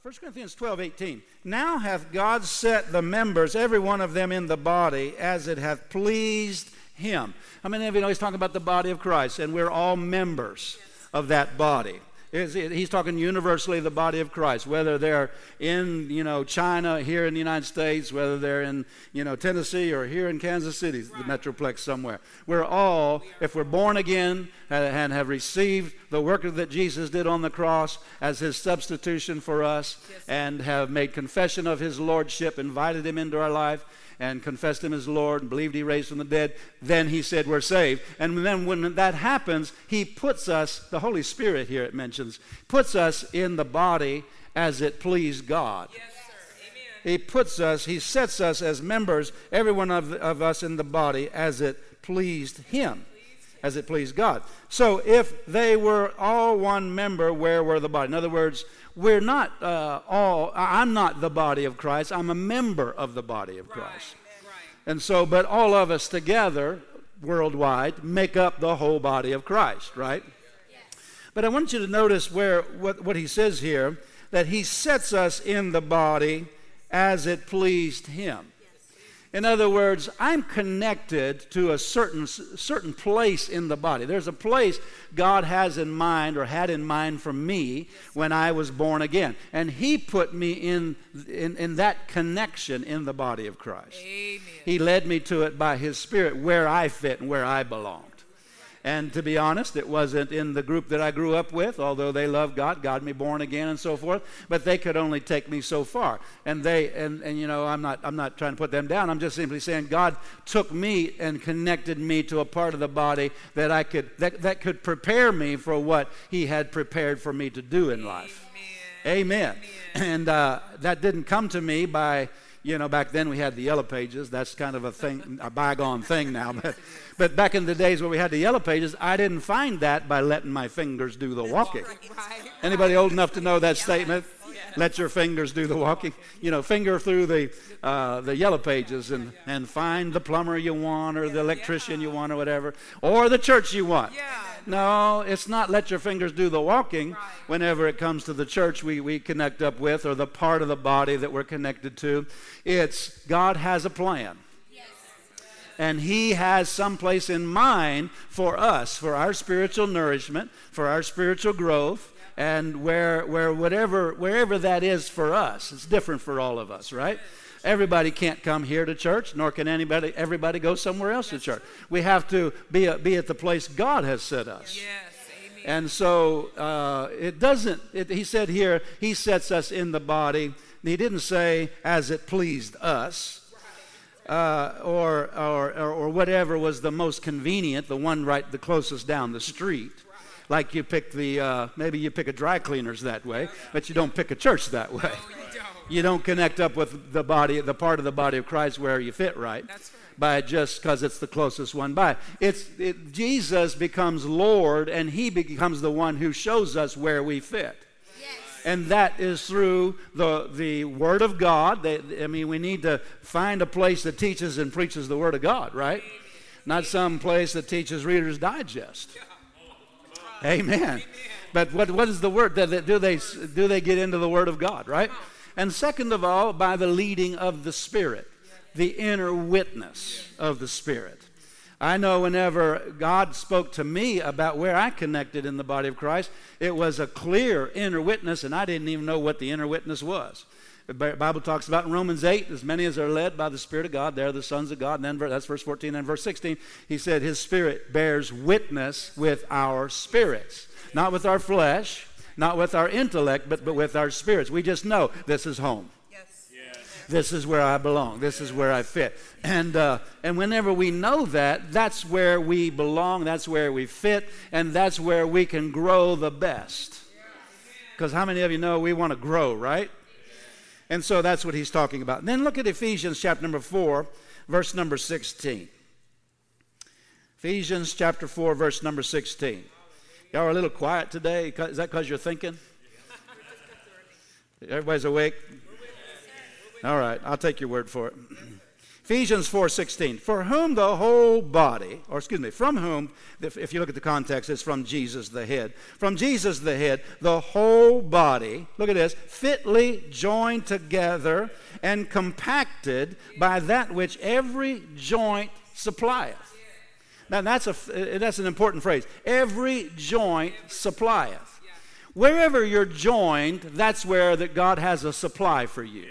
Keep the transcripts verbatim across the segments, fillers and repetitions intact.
First Corinthians twelve, eighteen. Now hath God set the members, every one of them in the body, as it hath pleased him. How many of you know he's talking about the body of Christ, and we're all members of that body. He's talking universally the body of Christ, whether they're in, you know, China, here in the United States, whether they're in, you know, Tennessee or here in Kansas City, the Metroplex somewhere. We're all, if we're born again and have received the work that Jesus did on the cross as his substitution for us, and have made confession of his lordship, invited him into our life, and confessed him as Lord and believed he raised from the dead, then he said we're saved. And then when that happens, he puts us, the Holy Spirit here it mentions, puts us in the body as it pleased God. Yes, sir. Amen. He puts us, he sets us as members, every one of, of us in the body, as it pleased him, as it pleased God. So if they were all one member, where were the body? In other words, we're not uh, all, I'm not the body of Christ, I'm a member of the body of Christ. Right, right. And so, but all of us together, worldwide, make up the whole body of Christ, right? Yes. But I want you to notice where what, what he says here, that he sets us in the body as it pleased him. In other words, I'm connected to a certain certain place in the body. There's a place God has in mind, or had in mind for me when I was born again. And he put me in, in, in that connection in the body of Christ. Amen. He led me to it by his Spirit, where I fit and where I belonged. And to be honest, it wasn't in the group that I grew up with, although they loved God, got me born again and so forth, but they could only take me so far. And they, and, and you know, I'm not, I'm not trying to put them down. I'm just simply saying God took me and connected me to a part of the body that I could, that, that could prepare me for what he had prepared for me to do in life. Amen. Amen. And uh, that didn't come to me by, you know, back then we had the Yellow Pages. That's kind of a thing, a bygone thing now. But, but back in the days where we had the Yellow Pages, I didn't find that by letting my fingers do the walking. Anybody old enough to know that statement? Let your fingers do the walking. You know, finger through the uh, the Yellow Pages and, and find the plumber you want, or the electrician you want, or whatever, or the church you want. No, it's not let your fingers do the walking. Whenever it comes to the church we, we connect up with, or the part of the body that we're connected to, it's God has a plan. And he has some place in mind for us, for our spiritual nourishment, for our spiritual growth, and where where whatever wherever that is for us. It's different for all of us, right? Everybody can't come here to church, nor can anybody everybody go somewhere else to church. We have to be a, be at the place God has set us. Yes, amen. And so uh, it doesn't. It, he said here, he sets us in the body. He didn't say as it pleased us. Uh, or, or, or, or whatever was the most convenient, the one right the closest down the street. Like you pick the, uh, maybe you pick a dry cleaners that way, but you don't pick a church that way. You don't connect up with the body, the part of the body of Christ where you fit right, by just because it's the closest one by. It's it, Jesus becomes Lord, and he becomes the one who shows us where we fit. And that is through the, the Word of God. They, I mean, we need to find a place that teaches and preaches the Word of God, right? Not some place that teaches Reader's Digest. Amen. But what, what is the Word? Do they, do they get into the Word of God, right? And second of all, by the leading of the Spirit, the inner witness of the Spirit. I know whenever God spoke to me about where I connected in the body of Christ, it was a clear inner witness, and I didn't even know what the inner witness was. The Bible talks about in Romans eight, as many as are led by the Spirit of God, they're the sons of God. And then that's verse fourteen and verse sixteen. He said his Spirit bears witness with our spirits. Not with our flesh, not with our intellect, but, but with our spirits. We just know this is home. This is where I belong. This is where I fit. And uh, and whenever we know that, that's where we belong. That's where we fit. And that's where we can grow the best. Because how many of you know we want to grow, right? And so that's what he's talking about. And then look at Ephesians chapter number four, verse number sixteen. Ephesians chapter four, verse number sixteen. Y'all are a little quiet today. Is that because you're thinking? Everybody's awake? All right, I'll take your word for it. Ephesians four sixteen, for whom the whole body, or excuse me, from whom, if, if you look at the context, it's from Jesus the head. From Jesus the head, the whole body, look at this, fitly joined together and compacted by that which every joint supplieth. Now that's, a, that's an important phrase. Every joint supplieth. Wherever you're joined, that's where that God has a supply for you.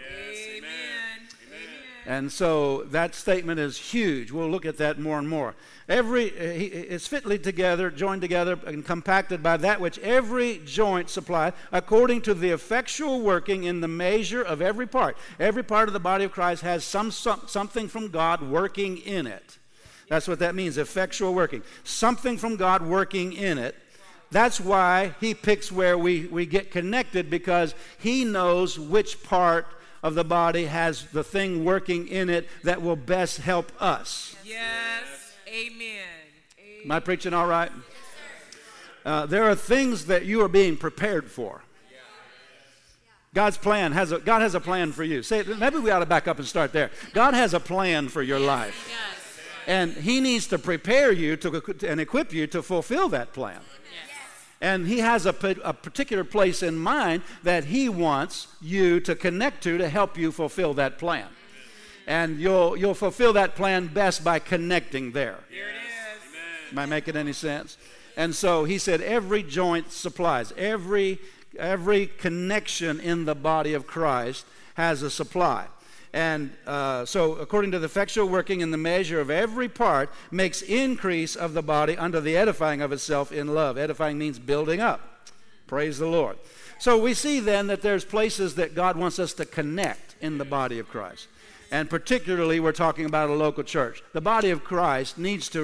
And so that statement is huge. We'll look at that more and more. Every it's fitly together, joined together, and compacted by that which every joint supplieth, according to the effectual working in the measure of every part. Every part of the body of Christ has some, some something from God working in it. That's what that means, effectual working. Something from God working in it. That's why he picks where we, we get connected, because he knows which part of the body has the thing working in it that will best help us. Yes, amen. Am I preaching all right? Uh, there are things that you are being prepared for. God's plan has a, God has a plan for you. Say, maybe we ought to back up and start there. God has a plan for your life. Yes. And he needs to prepare you to, and equip you to fulfill that plan. And he has a, a particular place in mind that he wants you to connect to to help you fulfill that plan. And you'll, you'll fulfill that plan best by connecting there. Here it is. Am I making any sense? And so he said every joint supplies. Every, every connection in the body of Christ has a supply. And uh, so according to the effectual working in the measure of every part makes increase of the body unto the edifying of itself in love. Edifying means building up. Praise the Lord. So we see then that there's places that God wants us to connect in the body of Christ. And particularly we're talking about a local church. The body of Christ needs to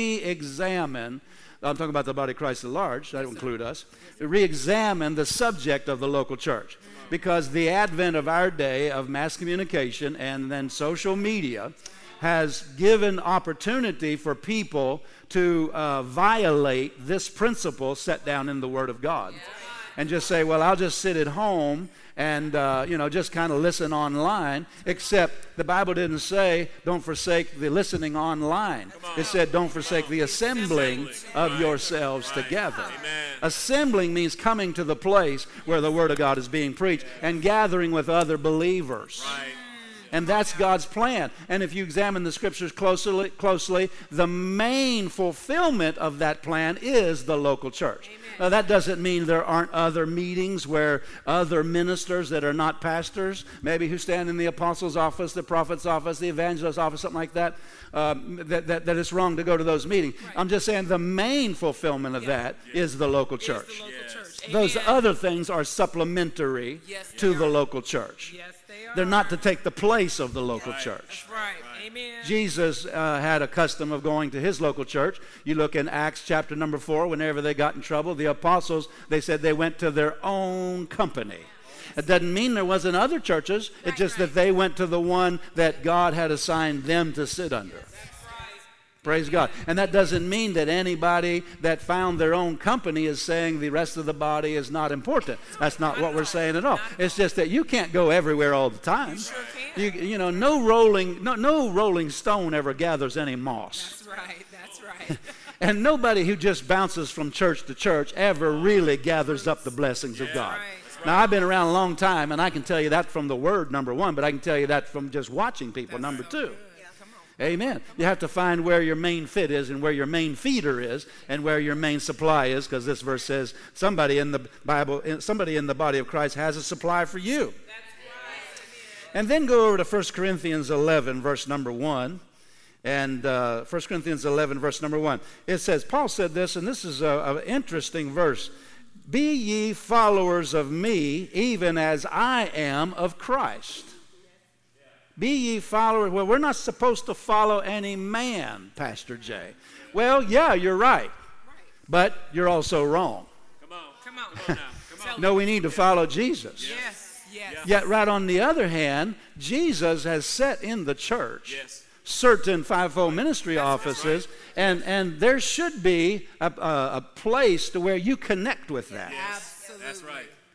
re-examine, I'm talking about the body of Christ at large, that will include us, re-examine the subject of the local church. Because the advent of our day of mass communication and then social media has given opportunity for people to uh, violate this principle set down in the Word of God. And just say, well, I'll just sit at home and, uh, you know, just kind of listen online. Except the Bible didn't say, don't forsake the listening online. It said, don't forsake the assembling of yourselves together. Assembling means coming to the place where the Word of God is being preached and gathering with other believers. And that's God's plan. And if you examine the Scriptures closely, closely, the main fulfillment of that plan is the local church. Now, that doesn't mean there aren't other meetings where other ministers that are not pastors, maybe who stand in the apostles' office, the prophet's office, the evangelist's office, something like that, um, that, that, that it's wrong to go to those meetings. Right. I'm just saying the main fulfillment of yeah. that yeah. is the local church. The local yes. church. Those other things are supplementary yes, to are. the local church. Yes, they are. They're not to take the place of the local right. church. That's right. Amen. Jesus uh, had a custom of going to his local church. You look in Acts chapter number four, whenever they got in trouble, the apostles, they said they went to their own company. It doesn't mean there wasn't other churches. It's just that they went to the one that God had assigned them to sit under. Praise God. And that doesn't mean that anybody that found their own company is saying the rest of the body is not important. That's not what we're saying at all. It's just that you can't go everywhere all the time. You sure can. You, you know, no rolling, no, no rolling stone ever gathers any moss. That's right. That's right. And nobody who just bounces from church to church ever really gathers up the blessings of God. Right. Now, I've been around a long time, and I can tell you that from the Word, number one, but I can tell you that from just watching people, number two. Amen. You have to find where your main fit is and where your main feeder is and where your main supply is, because this verse says somebody in the Bible, somebody in the body of Christ has a supply for you. That's right. And then go over to First Corinthians eleven, verse number one. And uh, First Corinthians eleven, verse number one. It says, Paul said this, and this is an interesting verse. Be ye followers of me, even as I am of Christ. Be ye followers. Well, we're not supposed to follow any man, Pastor Jay. Well, yeah, you're right. But you're also wrong. Come on. Come on. Come on now. Come on. No, we need to follow Jesus. Yes. Yes. Yet right on the other hand, Jesus has set in the church yes. certain fivefold ministry That's offices, right. and, and there should be a, a, a place to where you connect with that. Yes. Absolutely. That's right.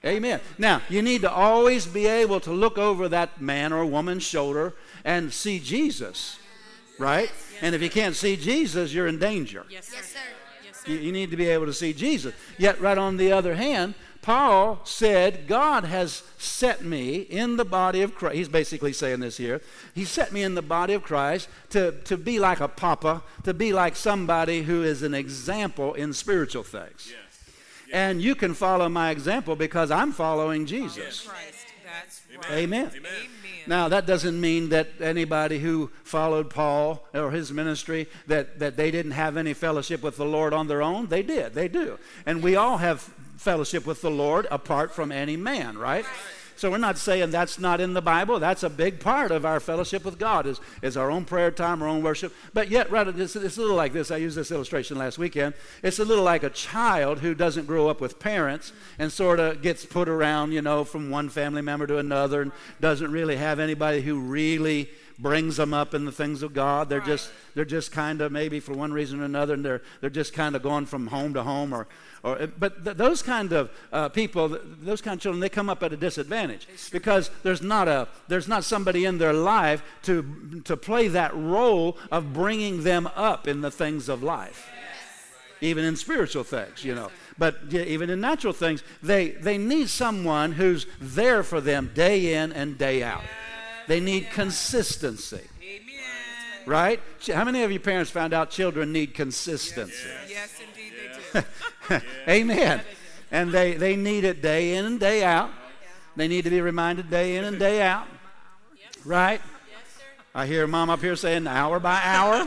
Amen. Now, you need to always be able to look over that man or woman's shoulder and see Jesus, right? And if you can't see Jesus, you're in danger. Yes, sir. Yes, sir. Yes, sir. You, you need to be able to see Jesus. Yet, right on the other hand, Paul said, God has set me in the body of Christ. He's basically saying this here. He set me in the body of Christ to, to be like a papa, to be like somebody who is an example in spiritual things. Yes. Yes. And you can follow my example because I'm following Jesus. Christ. That's right. Amen. Amen. Now, that doesn't mean that anybody who followed Paul or his ministry, that, that they didn't have any fellowship with the Lord on their own. They did. They do. And we all have fellowship with the Lord apart from any man, right? So we're not saying that's not in the Bible. That's a big part of our fellowship with God is, is our own prayer time, our own worship. But yet, right, it's, it's a little like this. I used this illustration last weekend. It's a little like a child who doesn't grow up with parents and sort of gets put around, you know, from one family member to another and doesn't really have anybody who really brings them up in the things of God. They're just they're just kind of maybe for one reason or another, and they're they're just kind of going from home to home, or or but th- those kind of uh, people, th- those kind of children, they come up at a disadvantage because there's not a there's not somebody in their life to to play that role of bringing them up in the things of life, even in spiritual things, you know. But yeah, even in natural things, they they need someone who's there for them day in and day out. They need consistency. Amen. Right? How many of you parents found out children need consistency? Yes, yes indeed they do. Amen. And they, they need it day in and day out. They need to be reminded day in and day out. Right? I hear mom up here saying hour by hour.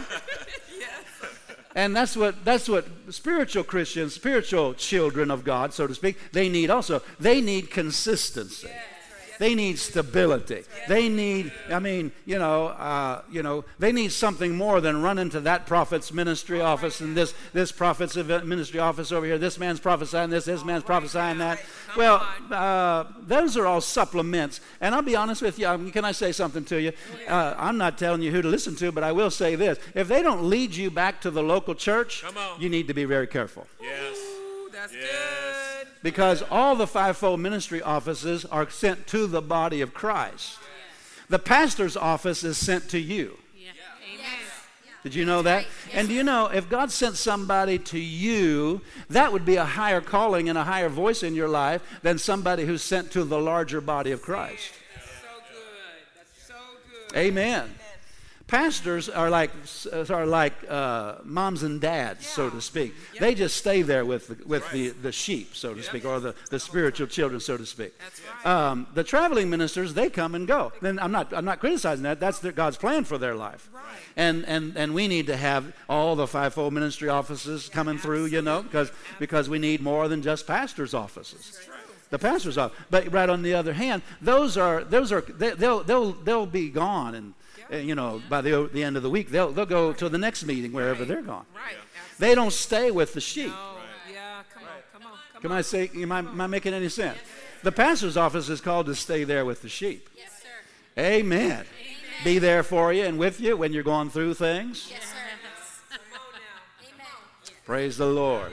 And that's what that's what spiritual Christians, spiritual children of God, so to speak, they need also. They need consistency. They need stability. They need, I mean, you know, uh, you know, they need something more than running to that prophet's ministry office and this this prophet's ministry office over here. This man's prophesying this, this man's prophesying that. Well, uh, those are all supplements. And I'll be honest with you. I mean, can I say something to you? Uh, I'm not telling you who to listen to, but I will say this: if they don't lead you back to the local church, you need to be very careful. Yes. Ooh, that's yes. good. Because all the fivefold ministry offices are sent to the body of Christ. The pastor's office is sent to you. Yeah. Amen. Did you know that? And do you know, if God sent somebody to you, that would be a higher calling and a higher voice in your life than somebody who's sent to the larger body of Christ. That's so good. That's so good. Amen. Pastors are like are like uh, moms and dads, yeah. so to speak. Yep. They just stay there with the, with right. the, the sheep, so to yep. speak, or the, the spiritual children, so to speak. That's right. Um, the traveling ministers, they come and go. Then I'm not I'm not criticizing that. That's their, God's plan for their life. Right. And and and we need to have all the fivefold ministry offices coming through, you know, because because we need more than just pastors' offices. The pastor's office. But right on the other hand, those are those are they, they'll they'll they'll be gone and. Uh, you know, by the the end of the week, they'll they'll go to the next meeting wherever right. they're gone. Right. They don't stay with the sheep. No. Right. Yeah, come on, come on, come Can on. I say, am I, am I making any sense? Yes, the pastor's office is called to stay there with the sheep. Yes, sir. Amen. Amen. Be there for you and with you when you're going through things. Yes, sir. Amen. Praise the Lord.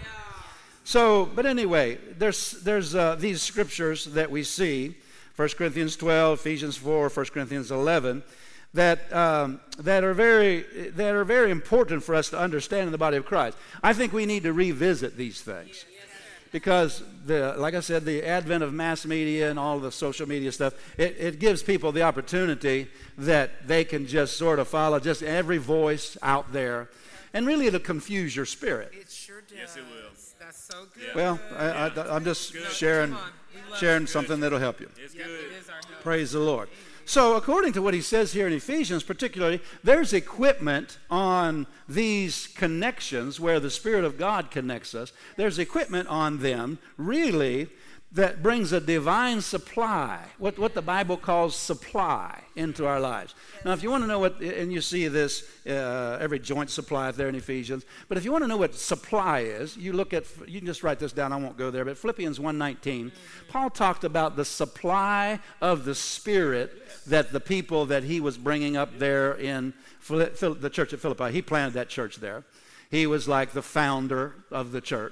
So, but anyway, there's there's uh, these scriptures that we see, First Corinthians twelve, Ephesians four, First Corinthians eleven, that um, that are very that are very important for us to understand in the body of Christ. I think we need to revisit these things because, the, like I said, the advent of mass media and all the social media stuff, it, it gives people the opportunity that they can just sort of follow just every voice out there, and really it'll confuse your spirit. It sure does. Yes, it will. That's so good. Well, I, I, I'm just sharing sharing something that'll help you. It's good. It is our help. Praise the Lord. So according to what he says here in Ephesians particularly, there's equipment on these connections where the Spirit of God connects us. There's equipment on them, really, that brings a divine supply, what, what the Bible calls supply, into our lives. Now, if you want to know what, and you see this, uh, every joint supply there in Ephesians, but if you want to know what supply is, you look at, you can just write this down, I won't go there, but Philippians one nineteen, Paul talked about the supply of the Spirit that the people that he was bringing up there in the church at Philippi, he planted that church there. He was like the founder of the church.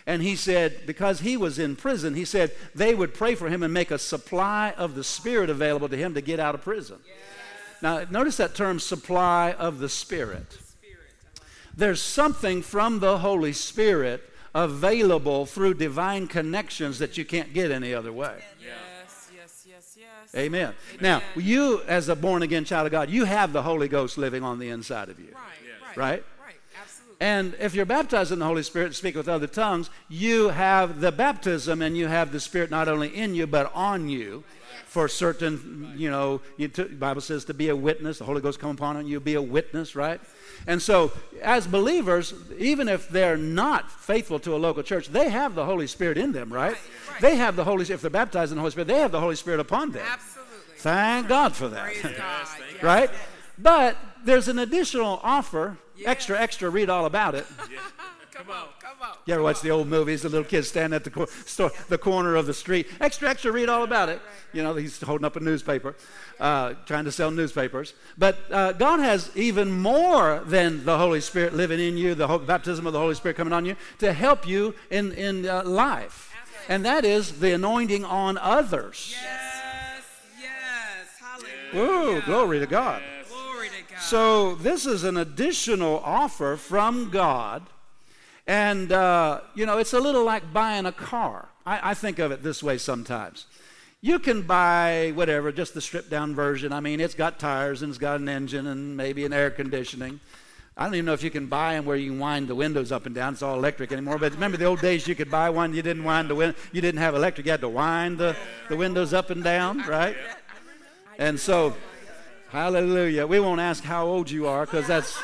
And he said, because he was in prison, he said they would pray for him and make a supply of the Spirit available to him to get out of prison. Yes. Now, notice that term, supply of the Spirit. There's something from the Holy Spirit available through divine connections that you can't get any other way. Yes, yes, yes, yes. Amen. Amen. Now, you as a born-again child of God, you have the Holy Ghost living on the inside of you. Right, right. Right? Right, absolutely. And if you're baptized in the Holy Spirit and speak with other tongues, you have the baptism and you have the Spirit not only in you but on you. For certain, you know, you t- the Bible says to be a witness. The Holy Ghost come upon you, be a witness, right? And so, as believers, even if they're not faithful to a local church, they have the Holy Spirit in them, right? Right, right. They have the Holy. If they're baptized in the Holy Spirit, they have the Holy Spirit upon them. Absolutely. Thank God for that. Praise God. Yes. Right? But there's an additional offer, Yes. extra, extra. Read all about it. Yeah. Come on, come on. You ever watch the old movies? The little kids stand at the, cor- store, the corner of the street. Extra, extra, read all about it. You know, he's holding up a newspaper, uh, trying to sell newspapers. But uh, God has even more than the Holy Spirit living in you, the whole baptism of the Holy Spirit coming on you, to help you in, in uh, life. And that is the anointing on others. Yes, yes. Hallelujah. Ooh, glory to God. Glory to God. So this is an additional offer from God. And, uh, you know, it's a little like buying a car. I, I think of it this way sometimes. You can buy whatever, just the stripped-down version. I mean, it's got tires and it's got an engine and maybe an air conditioning. I don't even know if you can buy them where you can wind the windows up and down. It's all electric anymore. But remember the old days you could buy one, you didn't wind the window. You didn't have electric. You had to wind the, the windows up and down, right? And so, hallelujah. We won't ask how old you are because that's...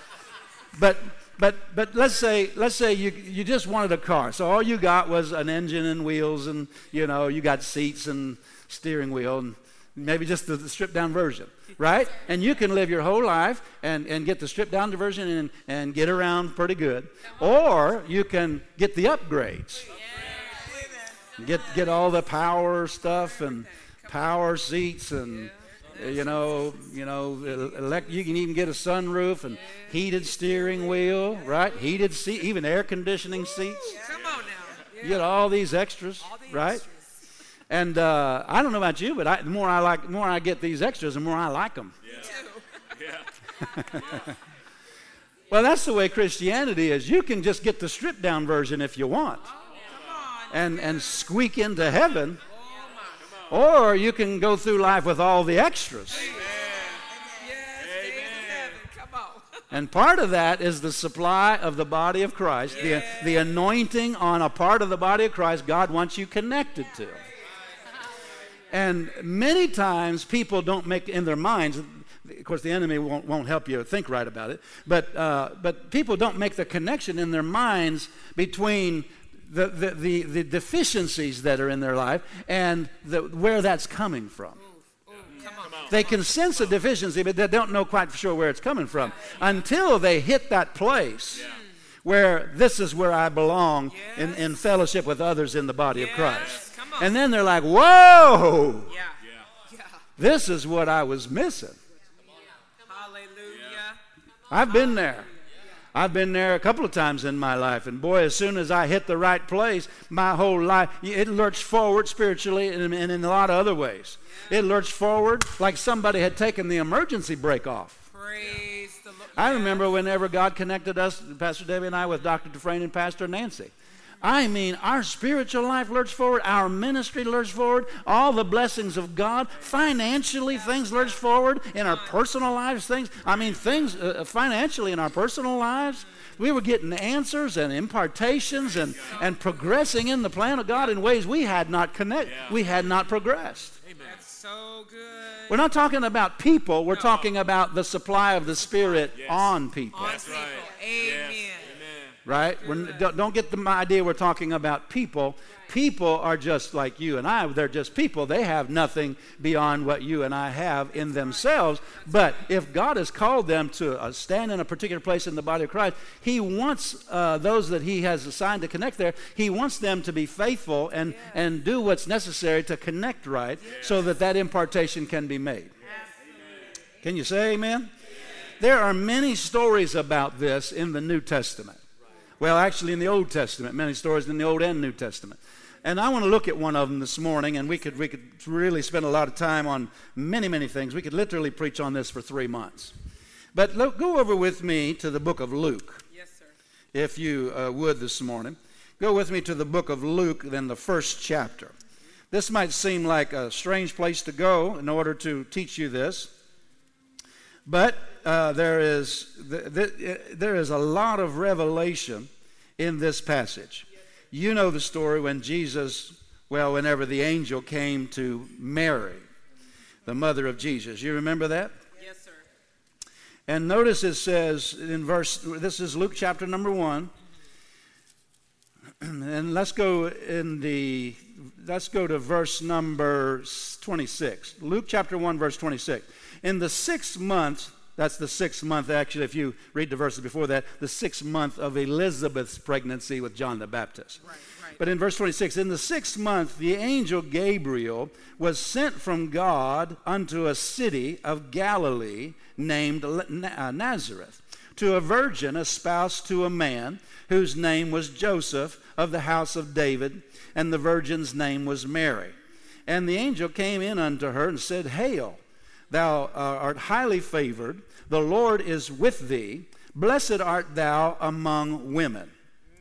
But... But but let's say let's say you you just wanted a car, so all you got was an engine and wheels, and you know you got seats and steering wheel, and maybe just the, the stripped down version, right? And you can live your whole life and, and get the stripped down version and and get around pretty good, or you can get the upgrades, get get all the power stuff and power seats and. You know, you know, elect, you can even get a sunroof and heated steering wheel, right? Heated seat, even air conditioning seats. Come on now. Yeah. You get all these extras, All the right? extras. And uh, I don't know about you, but I, the more I like, the more I get these extras, the more I like them. Yeah. Yeah. Well, that's the way Christianity is. You can just get the stripped down version if you want, Come on. and and squeak into heaven. Oh, my. Or you can go through life with all the extras. Yes, Amen. amen. Come on. And part of that is the supply of the body of Christ, the, the anointing on a part of the body of Christ God wants you connected to. And many times people don't make in their minds, of course the enemy won't, won't help you think right about it, but, uh, but people don't make the connection in their minds between The, the, the, the deficiencies that are in their life and the, where that's coming from. Ooh, ooh, come on. They can sense a deficiency, but they don't know quite for sure where it's coming from until they hit that place where this is where I belong in, in fellowship with others in the body of Christ. Come on. And then they're like, whoa, Yeah. Yeah. Yeah. this is what I was missing. Hallelujah. I've been there. I've been there a couple of times in my life, and boy, as soon as I hit the right place, my whole life, it lurched forward spiritually and, and in a lot of other ways. It lurched forward like somebody had taken the emergency brake off. Praise the Lord. I remember whenever God connected us, Pastor Debbie and I, with Doctor Dufresne and Pastor Nancy. I mean, our spiritual life lurched forward, our ministry lurched forward, all the blessings of God, financially things lurched forward, in our personal lives things, I mean things uh, financially in our personal lives, we were getting answers and impartations and, and progressing in the plan of God in ways we had not connect, we had not progressed. That's so good. We're not talking about people, we're talking about the supply of the Spirit Yes. on people. On That's people. right. Amen. Yes. Right? We're, don't, don't get the idea we're talking about people. People are just like you and I. They're just people. They have nothing beyond what you and I have in themselves. But if God has called them to uh, stand in a particular place in the body of Christ, He wants uh, those that He has assigned to connect there, He wants them to be faithful and, and do what's necessary to connect right so that that impartation can be made. Can you say amen? There are many stories about this in the New Testament. Well, actually in the Old Testament, many stories in the Old and New Testament. And I want to look at one of them this morning, and we could we could really spend a lot of time on many, many things. We could literally preach on this for three months. But look, go over with me to the book of Luke. Yes, sir. If you uh, would this morning. Go with me to the book of Luke, then the first chapter. This might seem like a strange place to go in order to teach you this. But uh, there is th- th- there is a lot of revelation in this passage. You know the story when Jesus, well, whenever the angel came to Mary, the mother of Jesus. You remember that? Yes, sir. And notice it says in verse, this is Luke chapter number one. And let's go in the, let's go to verse number twenty-six. Luke chapter one, verse twenty-six. In the sixth month, that's the sixth month, actually, if you read the verses before that, the sixth month of Elizabeth's pregnancy with John the Baptist. Right, right. But in verse twenty-six, in the sixth month, the angel Gabriel was sent from God unto a city of Galilee named Nazareth, to a virgin espoused to a man whose name was Joseph of the house of David, and the virgin's name was Mary. And the angel came in unto her and said, Hail, thou art highly favored, the Lord is with thee, blessed art thou among women.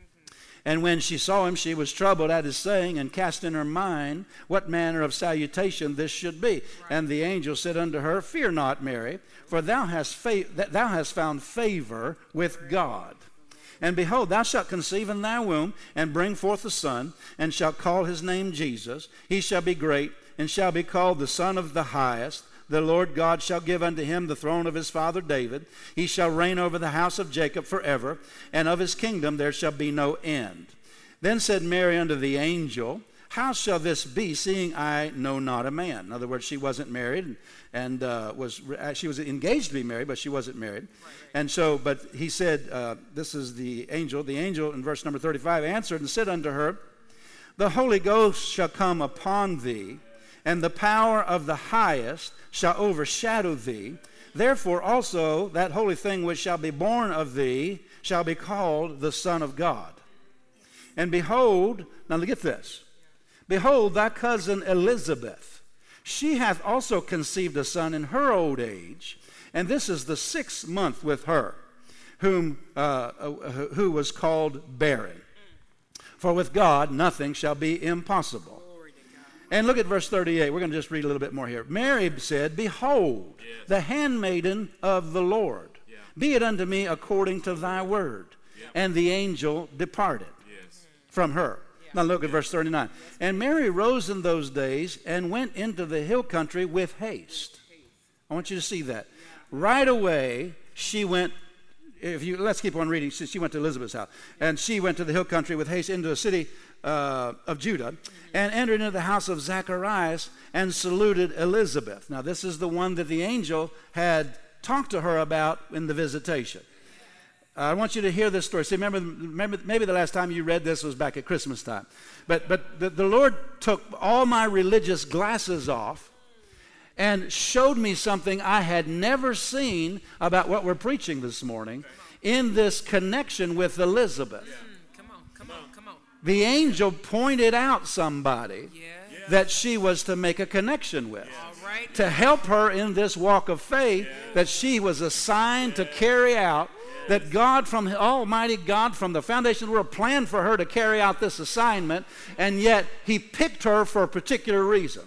And when she saw him, she was troubled at his saying, and cast in her mind what manner of salutation this should be. Right. And the angel said unto her, Fear not, Mary, for thou hast, fa- thou hast found favor with God. And behold, thou shalt conceive in thy womb, and bring forth a son, and shalt call his name Jesus. He shall be great, and shall be called the Son of the Highest. The Lord God shall give unto him the throne of his father David. He shall reign over the house of Jacob forever, and of his kingdom there shall be no end. Then said Mary unto the angel, How shall this be, seeing I know not a man? In other words, she wasn't married, and, and uh, was she was engaged to be married, but she wasn't married. Right. And so, but he said, uh, this is the angel. The angel in verse number thirty-five answered and said unto her, The Holy Ghost shall come upon thee, and the power of the highest shall overshadow thee. Therefore also that holy thing which shall be born of thee shall be called the Son of God. And behold, now get this, behold, thy cousin Elizabeth, she hath also conceived a son in her old age, and this is the sixth month with her, whom uh, who was called barren. For with God nothing shall be impossible. And look at verse thirty-eight. We're going to just read a little bit more here. Mary said, Behold, yes. the handmaiden of the Lord. Yeah. Be it unto me according to thy word. Yeah. And the angel departed yes. from her. Yeah. Now look at verse thirty-nine. And Mary rose in those days and went into the hill country with haste. I want you to see that. Yeah. Right away, she went, if you let's keep on reading. She went to Elizabeth's house. And she went to the hill country with haste into a city Uh, of Judah, and entered into the house of Zacharias and saluted Elizabeth. Now this is the one that the angel had talked to her about in the visitation. Uh, I want you to hear this story. See, remember, remember, maybe the last time you read this was back at Christmas time. But, but the, the Lord took all my religious glasses off and showed me something I had never seen about what we're preaching this morning in this connection with Elizabeth. The angel pointed out somebody yeah. that she was to make a connection with, yeah. right. to help her in this walk of faith yeah. that she was assigned yeah. to carry out, yeah. that God from Almighty God from the foundation of the world planned for her to carry out this assignment, and yet he picked her for a particular reason.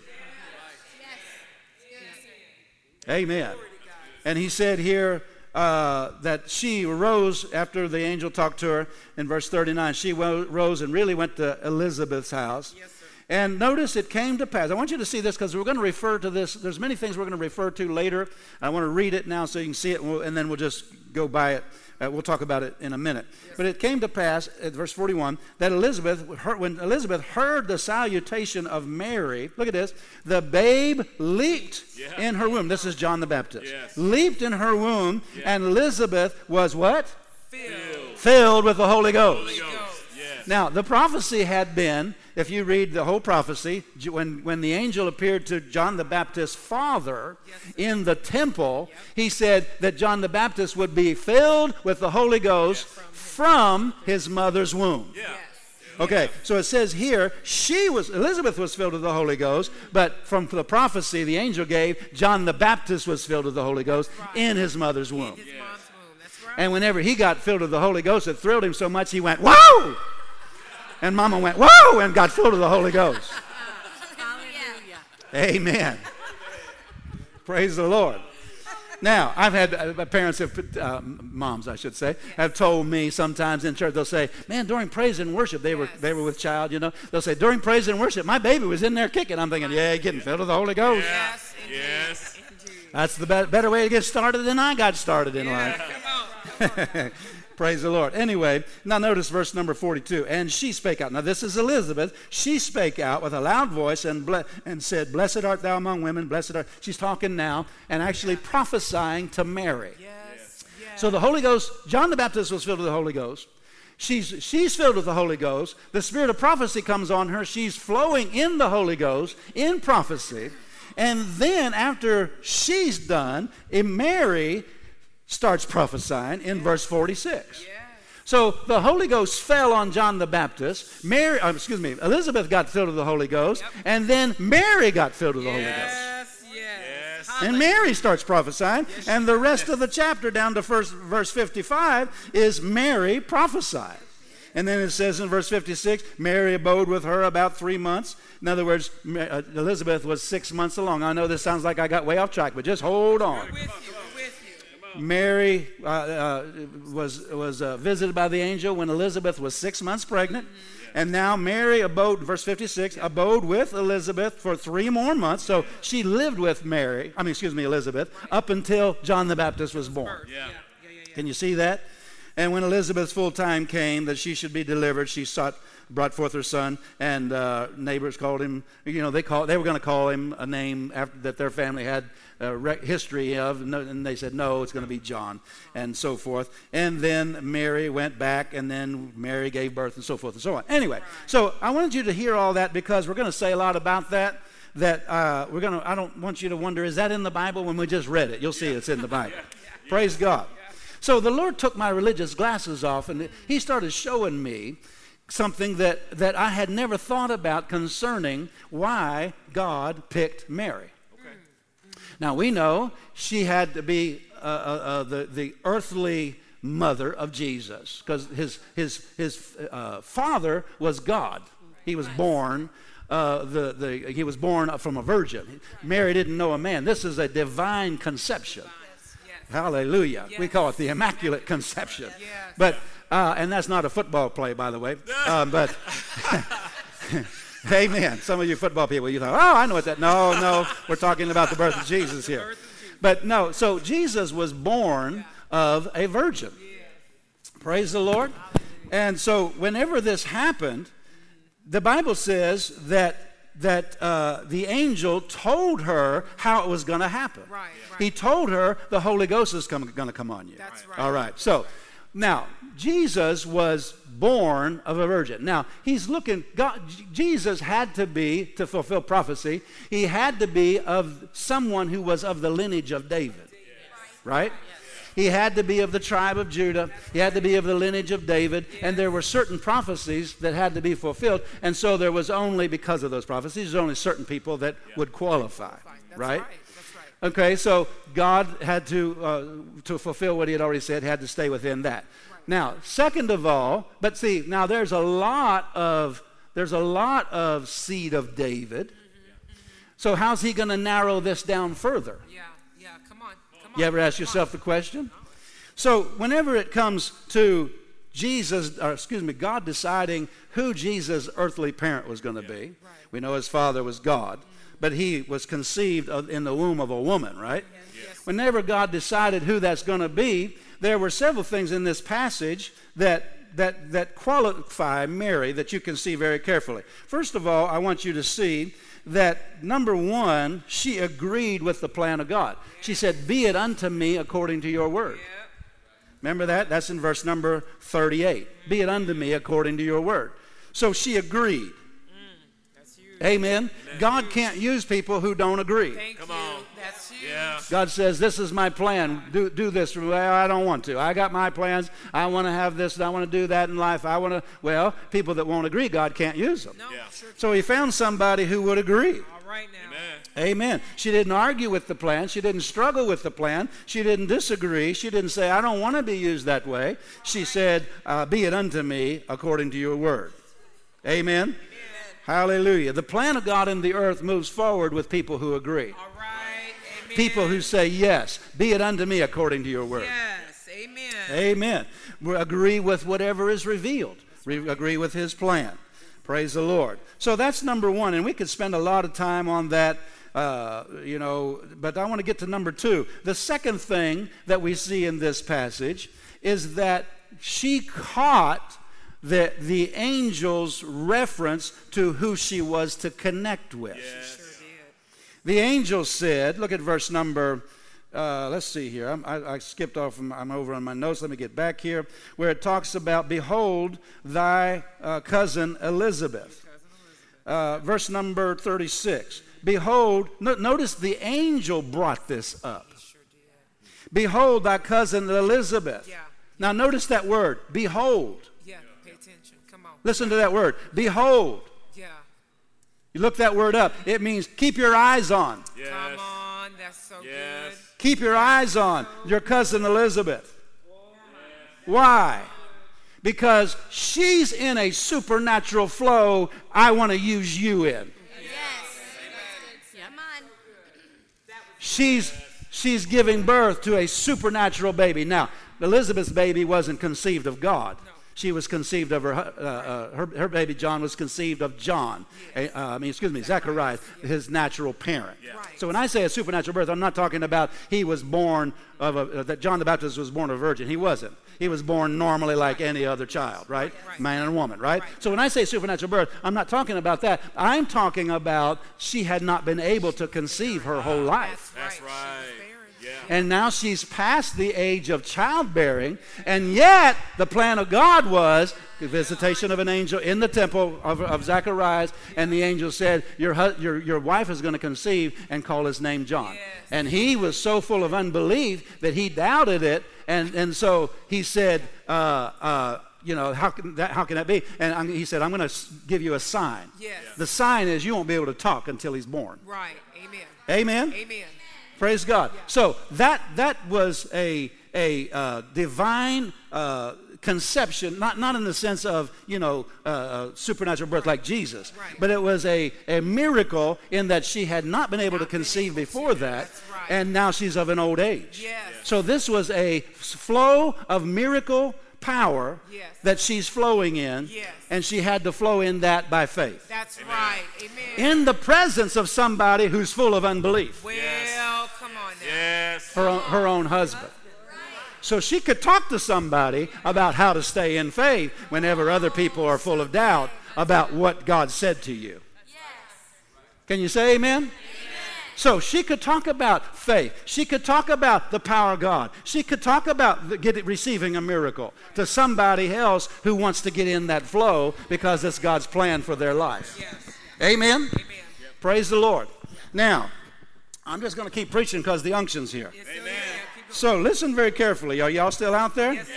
Yes. Yes. Amen. And he said here, Uh, that she rose after the angel talked to her in verse thirty-nine. She wo- rose and really went to Elizabeth's house. Yes, sir. And notice it came to pass. I want you to see this because we're going to refer to this. There's many things we're going to refer to later. I want to read it now so you can see it, and, we'll, and then we'll just go by it. Uh, we'll talk about it in a minute. Yes. But it came to pass, at verse forty-one, that Elizabeth, her, when Elizabeth heard the salutation of Mary, look at this, the babe leaped yeah. in her womb. This is John the Baptist. Yes. Leaped in her womb, yes. and Elizabeth was what? Filled. Filled with the Holy Ghost. Holy Ghost. Yes. Now, the prophecy had been if you read the whole prophecy, when, when the angel appeared to John the Baptist's father Yes. in the temple, Yep. he said that John the Baptist would be filled with the Holy Ghost from his mother's womb. Yeah. Yes. Okay, so it says here, she was, Elizabeth was filled with the Holy Ghost, but from the prophecy the angel gave, John the Baptist was filled with the Holy Ghost Right. in his mother's In womb. his mom's womb. That's right. And whenever he got filled with the Holy Ghost, it thrilled him so much he went, whoa! And Mama went, whoa! And got filled with the Holy Ghost. Hallelujah. Amen. Praise the Lord. Now, I've had uh, parents, have, uh, moms, I should say, have told me sometimes in church, they'll say, man, during praise and worship, they were Yes. they were with child, you know. They'll say, during praise and worship, my baby was in there kicking. I'm thinking, yeah, getting filled with the Holy Ghost. Yes. Indeed. Yes. Indeed. That's the be- better way to get started than I got started in Yeah, life. come on. Come on. Praise the Lord. Anyway, now notice verse number forty-two. And she spake out. Now this is Elizabeth. She spake out with a loud voice and ble- and said, Blessed art thou among women, blessed art. She's talking now and actually prophesying to Mary. Yes. Yes. So the Holy Ghost, John the Baptist was filled with the Holy Ghost. She's, she's filled with the Holy Ghost. The spirit of prophecy comes on her. She's flowing in the Holy Ghost in prophecy. And then after she's done, in Mary starts prophesying in verse forty-six. Yes. So the Holy Ghost fell on John the Baptist. Mary, uh, excuse me, Elizabeth got filled with the Holy Ghost. Yep. And then Mary got filled with the Holy Ghost. Yes. Yes. Yes. And Mary starts prophesying, and the rest of the chapter down to first, verse fifty-five is Mary prophesying. And then it says in verse fifty-six, Mary abode with her about three months. In other words, Ma- uh, Elizabeth was six months along. I know this sounds like I got way off track, but just hold on. We're with you. We're with you. Mary uh, uh, was, was uh, visited by the angel when Elizabeth was six months pregnant. And now Mary abode, verse fifty-six, abode with Elizabeth for three more months. So she lived with Mary, I mean, excuse me, Elizabeth, up until John the Baptist was born. Yeah. Yeah. Yeah. Yeah. Can you see that? And when Elizabeth's full time came that she should be delivered, she sought, brought forth her son, and uh, neighbors called him, you know, they called, they were going to call him a name after, that their family had a rec- history of, and they said, no, it's going to be John, and so forth. And then Mary went back, and then Mary gave birth, and so forth and so on. Anyway, so I wanted you to hear all that because we're going to say a lot about that. That uh, we're going to, I don't want you to wonder, is that in the Bible? When we just read it, you'll see it's in the Bible. Praise God. So the Lord took my religious glasses off, and he started showing me something that, that I had never thought about concerning why God picked Mary. Okay. Now, we know she had to be uh, uh, uh, the, the earthly mother of Jesus because his, his, his uh, father was God. He was born. Uh, the, the, he was born from a virgin. Mary didn't know a man. This is a divine conception. Yes. Yes. Hallelujah. We Yes. call it the Immaculate Conception. Yes. But, uh, and that's not a football play, by the way. Um, but, amen. Some of you football people, you thought, oh, I know what that, no, no, we're talking about the birth of Jesus here. Birth of Jesus. But no, so Jesus was born of a virgin. Praise the Lord. And so whenever this happened, the Bible says that that uh, the angel told her how it was going to happen. Right, right. He told her the Holy Ghost is going to come on you. That's right. All right. So now Jesus was born of a virgin. Now he's looking. God, J- Jesus had to be, to fulfill prophecy, he had to be of someone who was of the lineage of David. Right? He had to be of the tribe of Judah. He had to be of the lineage of David. And there were certain prophecies that had to be fulfilled. And so there was only, because of those prophecies, there's only certain people that would qualify. That's Right? right. That's right. Okay, so God had to, uh, to fulfill what he had already said, had to stay within that. Now, second of all, but see, now there's a lot of, there's a lot of seed of David. So how's he going to narrow this down further? Yeah. Yeah. Come on. Come on. You ever ask Come yourself the question? So whenever it comes to Jesus, or excuse me, God deciding who Jesus' earthly parent was going to be, we know his father was God, but he was conceived of, in the womb of a woman, right? Yes. Yes. Whenever God decided who that's going to be, there were several things in this passage that that that qualify Mary that you can see very carefully. First of all, I want you to see that, number one, she agreed with the plan of God. She said, be it unto me according to your word. Yeah. Remember that? That's in verse number thirty-eight. Be it unto me according to your word. So she agreed. Amen. God can't use people who don't agree. Thank Come you. on. That's huge. Yeah. God says, this is my plan. Do, do this. Well, I don't want to. I got my plans. I want to have this and I want to do that in life. I want to, well, people that won't agree, God can't use them. No, Yeah. sure. So he found somebody who would agree. All right now. Amen. Amen. She didn't argue with the plan. She didn't struggle with the plan. She didn't disagree. She didn't say, I don't want to be used that way. She said, uh, be it unto me according to your word. Amen. Amen. Hallelujah. The plan of God in the earth moves forward with people who agree. All right. Amen. People who say, yes, be it unto me according to your word. Yes. Amen. Amen. We agree with whatever is revealed. We agree with his plan. Praise the Lord. So that's number one, and we could spend a lot of time on that, uh, you know, but I want to get to number two. The second thing that we see in this passage is that she caught the, the angel's reference to who she was to connect with. Yes. Sure did. The angel said, look at verse number, uh, let's see here. I'm, I, I skipped off, from, I'm over on my notes. Let me get back here, where it talks about, behold, thy uh, cousin Elizabeth. Uh, verse number thirty-six. Behold, no, notice the angel brought this up. Sure did. Behold, thy cousin Elizabeth. Yeah. Now notice that word, behold. Yeah. Pay attention. Come on. Listen to that word, behold. Yeah. You look that word up. It means keep your eyes on. Yes. Come on. That's so Yes. Keep your eyes on your cousin Elizabeth. Why? Because she's in a supernatural flow I want to use you in. Yes. Come on. She's, she's giving birth to a supernatural baby. Now, Elizabeth's baby wasn't conceived of God. She was conceived of her, uh, uh, her, her baby John was conceived of John. Uh, I mean, excuse me, Zacharias, his natural parent. Yeah. Right. So when I say a supernatural birth, I'm not talking about he was born of a, uh, that John the Baptist was born a virgin. He wasn't. He was born normally like any other child, right? Right. Man and woman, right? Right. So when I say supernatural birth, I'm not talking about that. I'm talking about she had not been able to conceive her whole life. That's Right. right. She was barren. Yeah. And now she's past the age of childbearing, and yet the plan of God was the visitation of an angel in the temple of, of Zacharias, and the angel said, your, hu- your, your wife is going to conceive and call his name John. Yes. And he was so full of unbelief that he doubted it, and, and so he said, uh, uh, you know, how can that, how can that be? And I'm, he said, I'm going to give you a sign. Yes. The sign is you won't be able to talk until he's born. Right. Amen. Amen? Amen. Praise God. So that that was a a uh, divine uh, conception, not not in the sense of you know uh, uh, supernatural birth like Jesus, Right. but it was a a miracle in that she had not been able to Not been conceive able to. before that, That's right. and now she's of an old age. Yes. So this was a flow of miracle power Yes. that she's flowing in, Yes. and she had to flow in that by faith. That's right. Amen. In the presence of somebody who's full of unbelief. Well, Yes. come on now. Yes. her own, her own husband. So she could talk to somebody about how to stay in faith whenever other people are full of doubt about what God said to you. Can you say amen? So she could talk about faith. She could talk about the power of God. She could talk about the, get it, receiving a miracle to somebody else who wants to get in that flow because it's God's plan for their life. Yes. Amen? Amen. Praise the Lord. Now, I'm just going to keep preaching because the unction's here. Yes, sir. Amen. Yeah, keep going. So listen very carefully. Are y'all still out there? Yes, sir.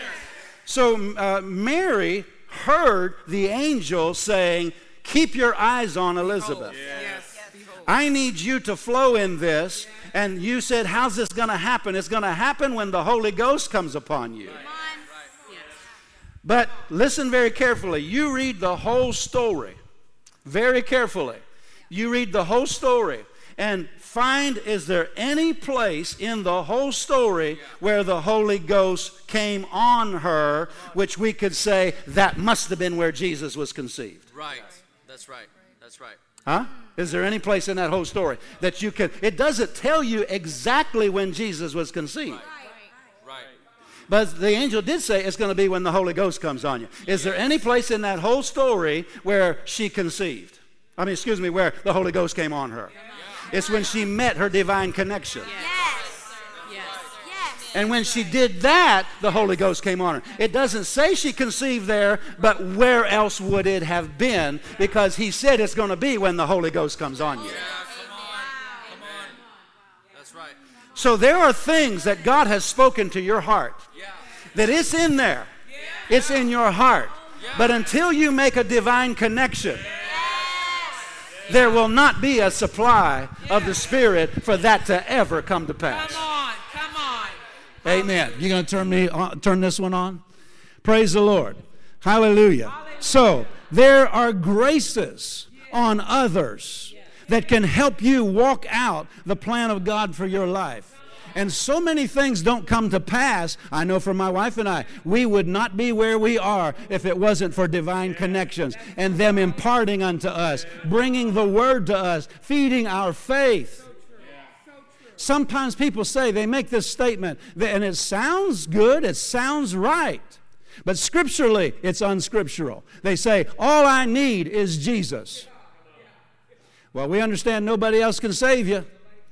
So uh, Mary heard the angel saying, keep your eyes on Elizabeth. Yes. Yes. Behold. I need you to flow in this. And you said, how's this going to happen? It's going to happen when the Holy Ghost comes upon you. Come on. Yes. But listen very carefully. You read the whole story very carefully. You read the whole story and find, is there any place in the whole story where the Holy Ghost came on her, which we could say that must have been where Jesus was conceived? Right. That's right. That's right. Huh? Is there any place in that whole story that you can, it doesn't tell you exactly when Jesus was conceived. Right. But the angel did say it's going to be when the Holy Ghost comes on you. Is there any place in that whole story where she conceived? I mean, excuse me, where the Holy Ghost came on her. It's when she met her divine connection. Yes. Yes. Yes. And when she did that, the Holy Ghost came on her. It doesn't say she conceived there, but where else would it have been? Because he said it's going to be when the Holy Ghost comes on you. Yeah, come on. Come on. That's right. So there are things that God has spoken to your heart. Yeah. That it's in there. It's in your heart. But until you make a divine connection, there will not be a supply of the Spirit for that to ever come to pass. Come on. Come on. Amen. You going to turn me on, turn this one on? Praise the Lord. Hallelujah. So there are graces on others that can help you walk out the plan of God for your life. And so many things don't come to pass. I know for my wife and I, we would not be where we are if it wasn't for divine connections and them imparting unto us, bringing the word to us, feeding our faith. Sometimes people say, they make this statement, and it sounds good, it sounds right. But scripturally, it's unscriptural. They say, all I need is Jesus. Well, we understand nobody else can save you.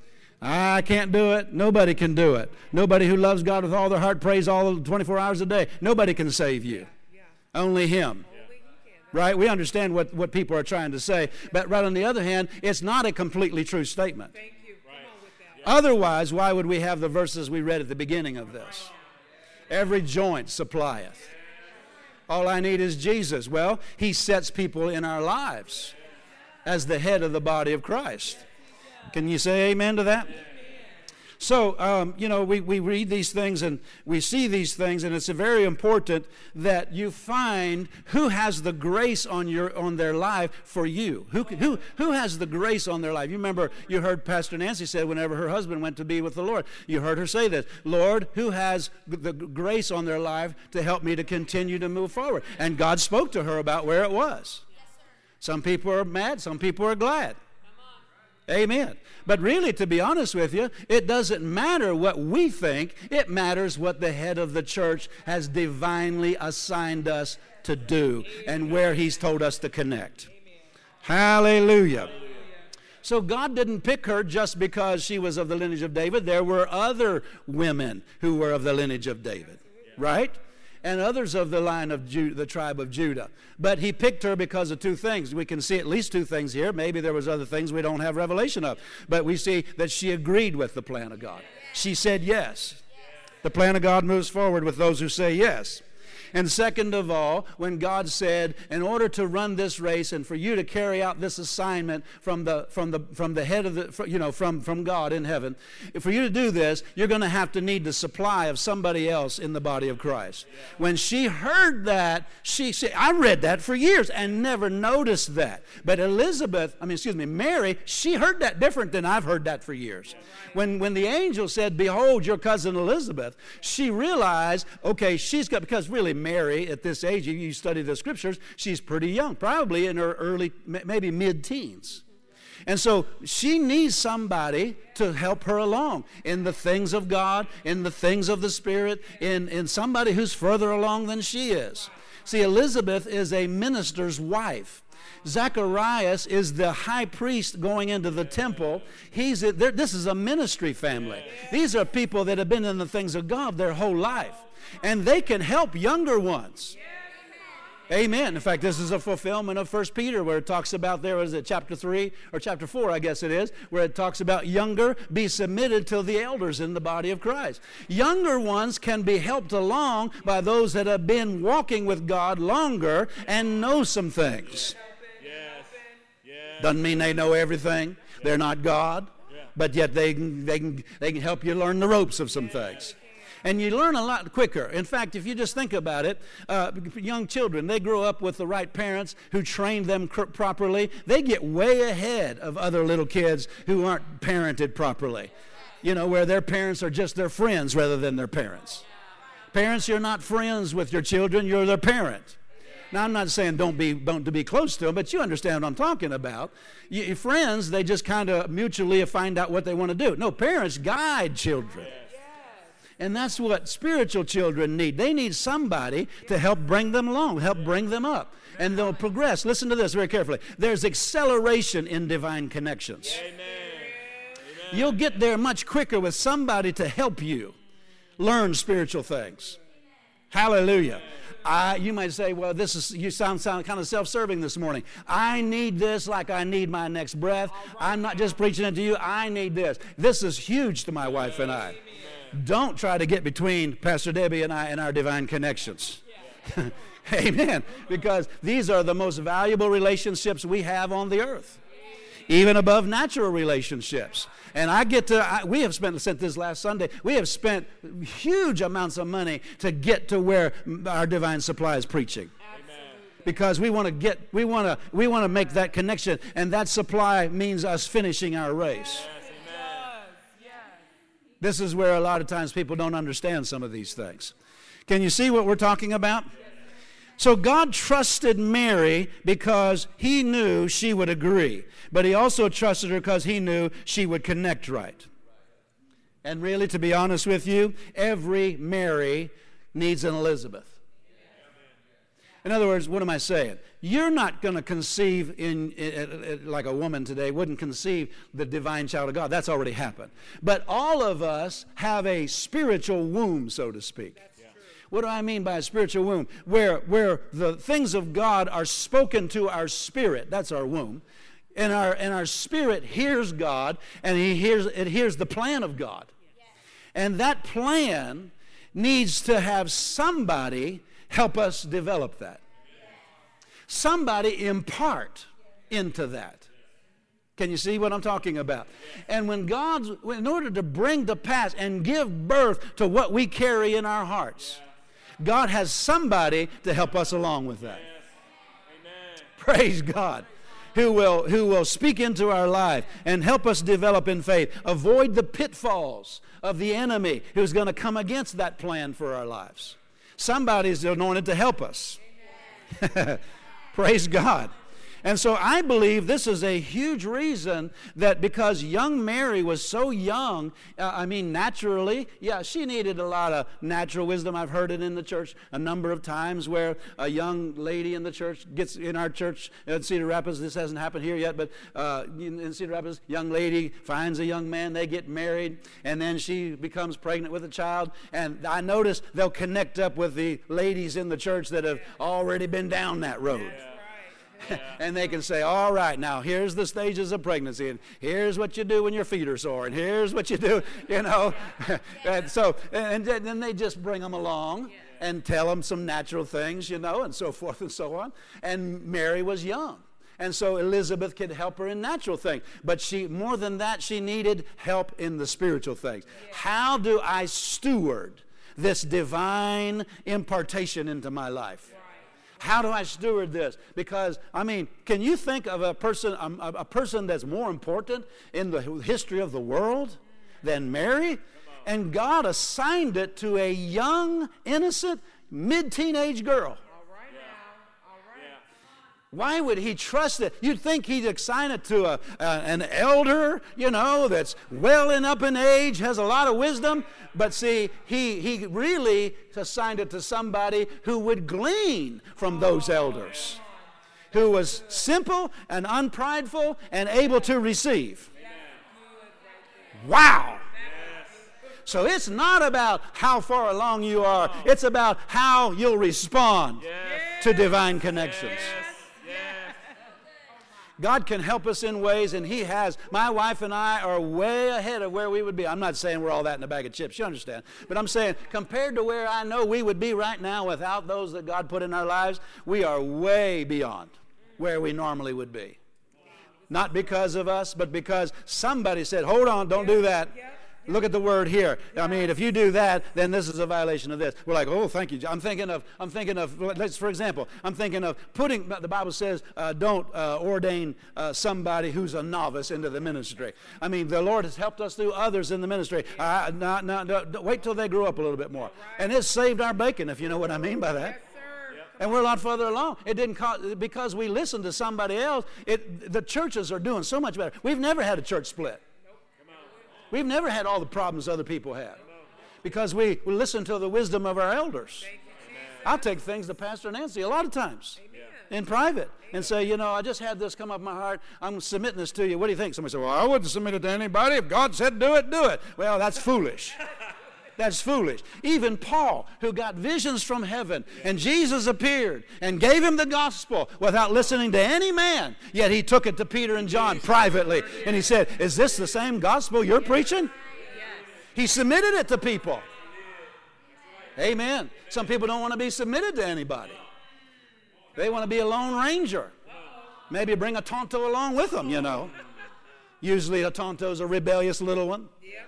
I can't do it. Nobody can do it. Nobody who loves God with all their heart prays all twenty-four hours a day. Nobody can save you. Only Him. Right? We understand what, what people are trying to say. But right on the other hand, it's not a completely true statement. Thank you. Come on with that. Otherwise, why would we have the verses we read at the beginning of this? Every joint supplieth. All I need is Jesus. Well, He sets people in our lives as the head of the body of Christ. Can you say amen to that? So, um, you know, we, we read these things and we see these things, and it's very important that you find who has the grace on your on their life for you. Who, who, who has the grace on their life? You remember, you heard Pastor Nancy say whenever her husband went to be with the Lord, you heard her say this, Lord, who has the grace on their life to help me to continue to move forward? And God spoke to her about where it was. Some people are mad, some people are glad. Amen. But really, to be honest with you, it doesn't matter what we think. It matters what the head of the church has divinely assigned us to do and where He's told us to connect. Hallelujah. So God didn't pick her just because she was of the lineage of David. There were other women who were of the lineage of David, right? And others of the line of Judah, the tribe of Judah. But He picked her because of two things. We can see at least two things here. Maybe there was other things we don't have revelation of. But we see that she agreed with the plan of God. She said yes. The plan of God moves forward with those who say yes. And second of all, when God said, in order to run this race and for you to carry out this assignment from the from the from the head of the you know from from God in heaven, for you to do this, you're going to have to need the supply of somebody else in the body of Christ. When she heard that, she said, I read that for years and never noticed that. But Elizabeth, I mean, excuse me, Mary, she heard that different than I've heard that for years. When when the angel said, behold, your cousin Elizabeth, she realized, okay, she's got, because really Mary at this age, if you study the scriptures, she's pretty young, probably in her early, maybe mid-teens. And so she needs somebody to help her along in the things of God, in the things of the Spirit, in, in somebody who's further along than she is. See, Elizabeth is a minister's wife. Zacharias is the high priest going into the temple. He's a, this is a ministry family. These are people that have been in the things of God their whole life. And they can help younger ones. Amen. In fact, this is a fulfillment of First Peter where it talks about, there is it chapter three or chapter four, I guess it is, where it talks about younger be submitted to the elders in the body of Christ. Younger ones can be helped along by those that have been walking with God longer and know some things. Yes. Yes. Doesn't mean they know everything. They're not God, but yet they can, they can, they can help you learn the ropes of some things. And you learn a lot quicker. In fact, if you just think about it, uh, young children, they grow up with the right parents who train them cr- properly. They get way ahead of other little kids who aren't parented properly. You know, where their parents are just their friends rather than their parents. Parents, you're not friends with your children, you're their parent. Now, I'm not saying don't be don't to be close to them, but you understand what I'm talking about. You, your friends, they just kind of mutually find out what they want to do. No, parents guide children. And that's what spiritual children need. They need somebody to help bring them along, help bring them up. And they'll progress. Listen to this very carefully. There's acceleration in divine connections. Amen. You'll get there much quicker with somebody to help you. learn spiritual things. Hallelujah. I, you might say, well, this is, you sound, sound kind of self-serving this morning. I need this like I need my next breath. I'm not just preaching it to you. I need this. This is huge to my wife and I. Don't try to get between Pastor Debbie and I and our divine connections. Amen. Because these are the most valuable relationships we have on the earth, even above natural relationships. And I get to, I, we have spent, since this last Sunday, we have spent huge amounts of money to get to where our divine supply is preaching. Amen. Because we want to get, we want to, we want to make that connection, and that supply means us finishing our race. Yes. This is where a lot of times people don't understand some of these things. Can you see what we're talking about? So God trusted Mary because he knew she would agree. But he also trusted her because he knew she would connect right. And really, to be honest with you, every Mary needs an Elizabeth. In other words, what am I saying? You're not going to conceive in, in, in, like a woman today wouldn't conceive the divine child of God. That's already happened. But all of us have a spiritual womb, so to speak. What do I mean by a spiritual womb? Where, where the things of God are spoken to our spirit. That's our womb. And our, and our spirit hears God, and he hears, it hears the plan of God. And that plan needs to have somebody help us develop that. Somebody impart into that. Can you see what I'm talking about? And when God's, in order to bring to pass and give birth to what we carry in our hearts, God has somebody to help us along with that. Amen. Praise God. Who will, who will speak into our life and help us develop in faith. Avoid the pitfalls of the enemy who's going to come against that plan for our lives. Somebody's anointed to help us. Praise God. And so I believe this is a huge reason that because young Mary was so young, uh, I mean, naturally, yeah, she needed a lot of natural wisdom. I've heard it in the church a number of times where a young lady in the church gets in our church in Cedar Rapids. This hasn't happened here yet, but uh, in Cedar Rapids, young lady finds a young man, they get married, and then she becomes pregnant with a child. And I notice they'll connect up with the ladies in the church that have already been down that road. Yeah. And they can say, all right, now here's the stages of pregnancy, and here's what you do when your feet are sore, and here's what you do, you know. And so, and then they just bring them along and tell them some natural things, you know, and so forth and so on. And Mary was young. And so Elizabeth could help her in natural things. But she, more than that, she needed help in the spiritual things. How do I steward this divine impartation into my life? How do I steward this? Because, I mean, can you think of a person, a, a person that's more important in the history of the world than Mary? And God assigned it to a young, innocent, mid-teenage girl. Why would he trust it? You'd think he'd assign it to a, a, an elder, you know, that's well and up in age, has a lot of wisdom. But see, he, he really assigned it to somebody who would glean from those elders, who was simple and unprideful and able to receive. Wow! So it's not about how far along you are. It's about how you'll respond to divine connections. God can help us in ways, and he has. My wife and I are way ahead of where we would be. I'm not saying we're all that in a bag of chips, you understand. But I'm saying compared to where I know we would be right now without those that God put in our lives, we are way beyond where we normally would be. Not because of us, but because somebody said, hold on, don't do that. Look at the word here. I mean, if you do that, then this is a violation of this. We're like, oh, thank you. I'm thinking of, I'm thinking of, let's, for example, I'm thinking of putting, the Bible says, uh, don't uh, ordain uh, somebody who's a novice into the ministry. I mean, the Lord has helped us through others in the ministry. Uh, not, not, not, wait till they grow up a little bit more. And it's saved our bacon, if you know what I mean by that. And we're a lot further along. It didn't cost, because we listened to somebody else. It, the churches are doing so much better. We've never had a church split. We've never had all the problems other people have because we, we listen to the wisdom of our elders. I'll take things to Pastor Nancy a lot of times in private and say, you know, I just had this come up my heart. I'm submitting this to you. What do you think? Somebody said, well, I wouldn't submit it to anybody. If God said do it, do it. Well, that's foolish. That's foolish. Even Paul, who got visions from heaven, and Jesus appeared and gave him the gospel without listening to any man, yet he took it to Peter and John privately, and he said, is this the same gospel you're preaching? He submitted it to people. Amen. Some people don't want to be submitted to anybody. They want to be a lone ranger. Maybe bring a Tonto along with them, you know. Usually a Tonto's a rebellious little one.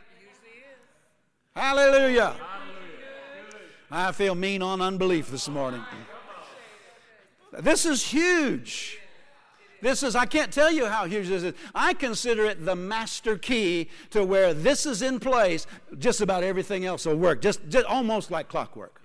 Hallelujah. I feel mean on unbelief this morning. This is huge. This is, I can't tell you how huge this is. I consider it the master key to where this is in place, just about everything else will work, just, just almost like clockwork.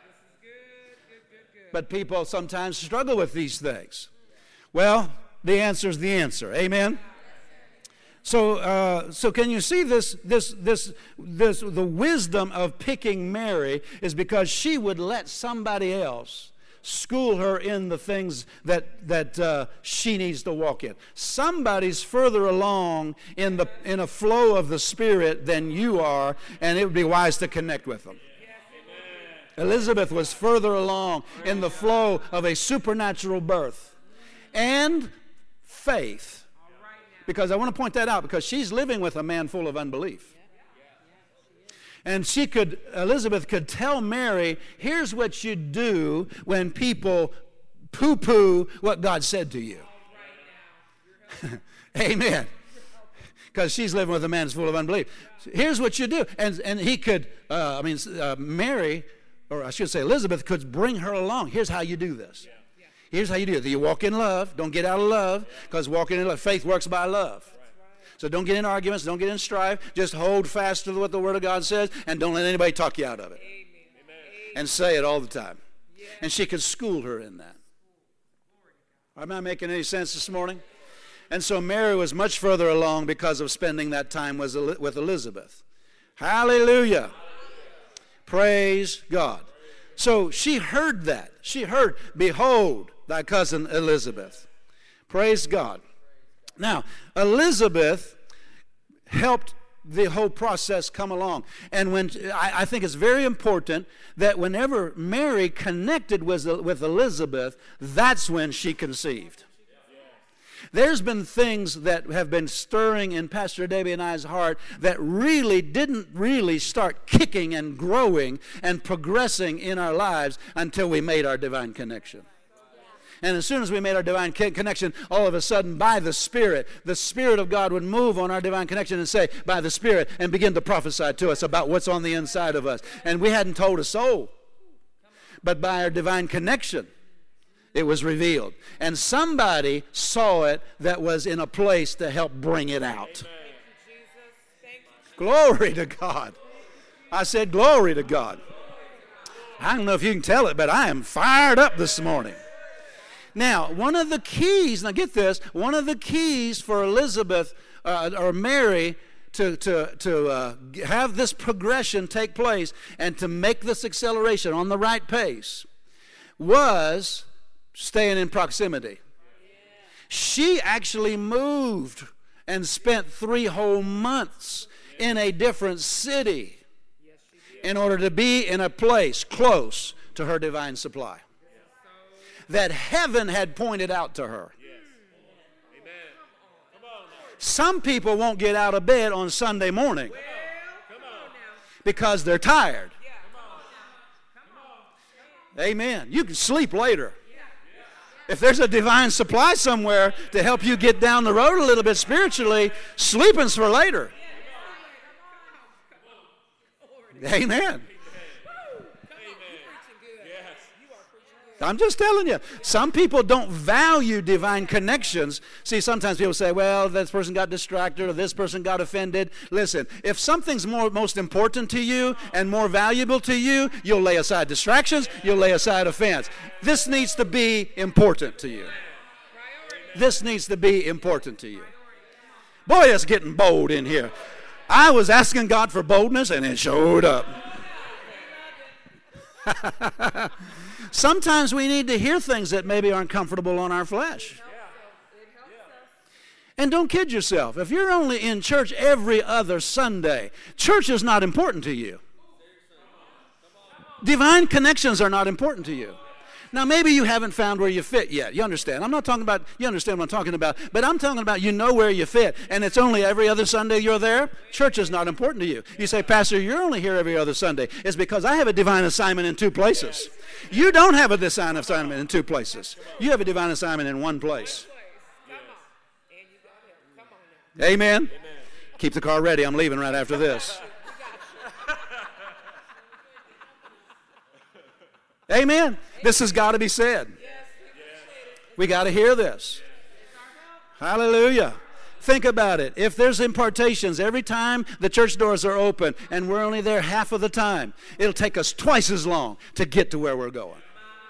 But people sometimes struggle with these things. Well, the answer is the answer. Amen? So, uh, so can you see this, this, this, this, the wisdom of picking Mary is because she would let somebody else school her in the things that, that uh, she needs to walk in. Somebody's further along in, the, in a flow of the Spirit than you are, and it would be wise to connect with them. Elizabeth was further along in the flow of a supernatural birth and faith. Because I want to point that out, because she's living with a man full of unbelief. And she could, Elizabeth could tell Mary, here's what you do when people poo-poo what God said to you. Amen. Because she's living with a man who's full of unbelief. Here's what you do. And, and he could, uh, I mean, uh, Mary, or I should say Elizabeth, could bring her along. Here's how you do this. Here's how you do it. You walk in love. Don't get out of love, because walking in love, faith works by love. So don't get in arguments. Don't get in strife. Just hold fast to what the Word of God says, and don't let anybody talk you out of it. Amen. And say it all the time. And she could school her in that. Am I making any sense this morning? And so Mary was much further along because of spending that time with Elizabeth. Hallelujah. Praise God. So she heard that. She heard, behold, thy cousin Elizabeth. Praise God. Now, Elizabeth helped the whole process come along. And when I, I think it's very important that whenever Mary connected with, with Elizabeth, that's when she conceived. There's been things that have been stirring in Pastor Debbie and I's heart that really didn't really start kicking and growing and progressing in our lives until we made our divine connection. And as soon as we made our divine connection, all of a sudden, by the Spirit, the Spirit of God would move on our divine connection and say, by the Spirit, and begin to prophesy to us about what's on the inside of us. And we hadn't told a soul. But by our divine connection, it was revealed. And somebody saw it that was in a place to help bring it out. Glory to God. I said glory to God. I don't know if you can tell it, but I am fired up this morning. Now, one of the keys, now get this, one of the keys for Elizabeth uh, or Mary to, to, to uh, have this progression take place and to make this acceleration on the right pace was staying in proximity. She actually moved and spent three whole months in a different city in order to be in a place close to her divine supply that heaven had pointed out to her. Some people won't get out of bed on Sunday morning because they're tired. Amen. You can sleep later. If there's a divine supply somewhere to help you get down the road a little bit spiritually, sleeping's for later. Amen. I'm just telling you, some people don't value divine connections. See, sometimes people say, well, this person got distracted or this person got offended. Listen, if something's more most important to you and more valuable to you, you'll lay aside distractions, you'll lay aside offense. This needs to be important to you. This needs to be important to you. Boy, it's getting bold in here. I was asking God for boldness and it showed up. Sometimes we need to hear things that maybe aren't comfortable on our flesh. And don't kid yourself. If you're only in church every other Sunday, church is not important to you. Divine connections are not important to you. Now, maybe you haven't found where you fit yet. You understand? I'm not talking about, you understand what I'm talking about, but I'm talking about you know where you fit, and it's only every other Sunday you're there. Church is not important to you. You say, Pastor, you're only here every other Sunday. It's because I have a divine assignment in two places. You don't have a divine assignment in two places. You have a divine assignment in one place. Amen? Keep the car ready. I'm leaving right after this. Amen. This has got to be said. We got to hear this. Hallelujah. Think about it. If there's impartations every time the church doors are open and we're only there half of the time, it'll take us twice as long to get to where we're going.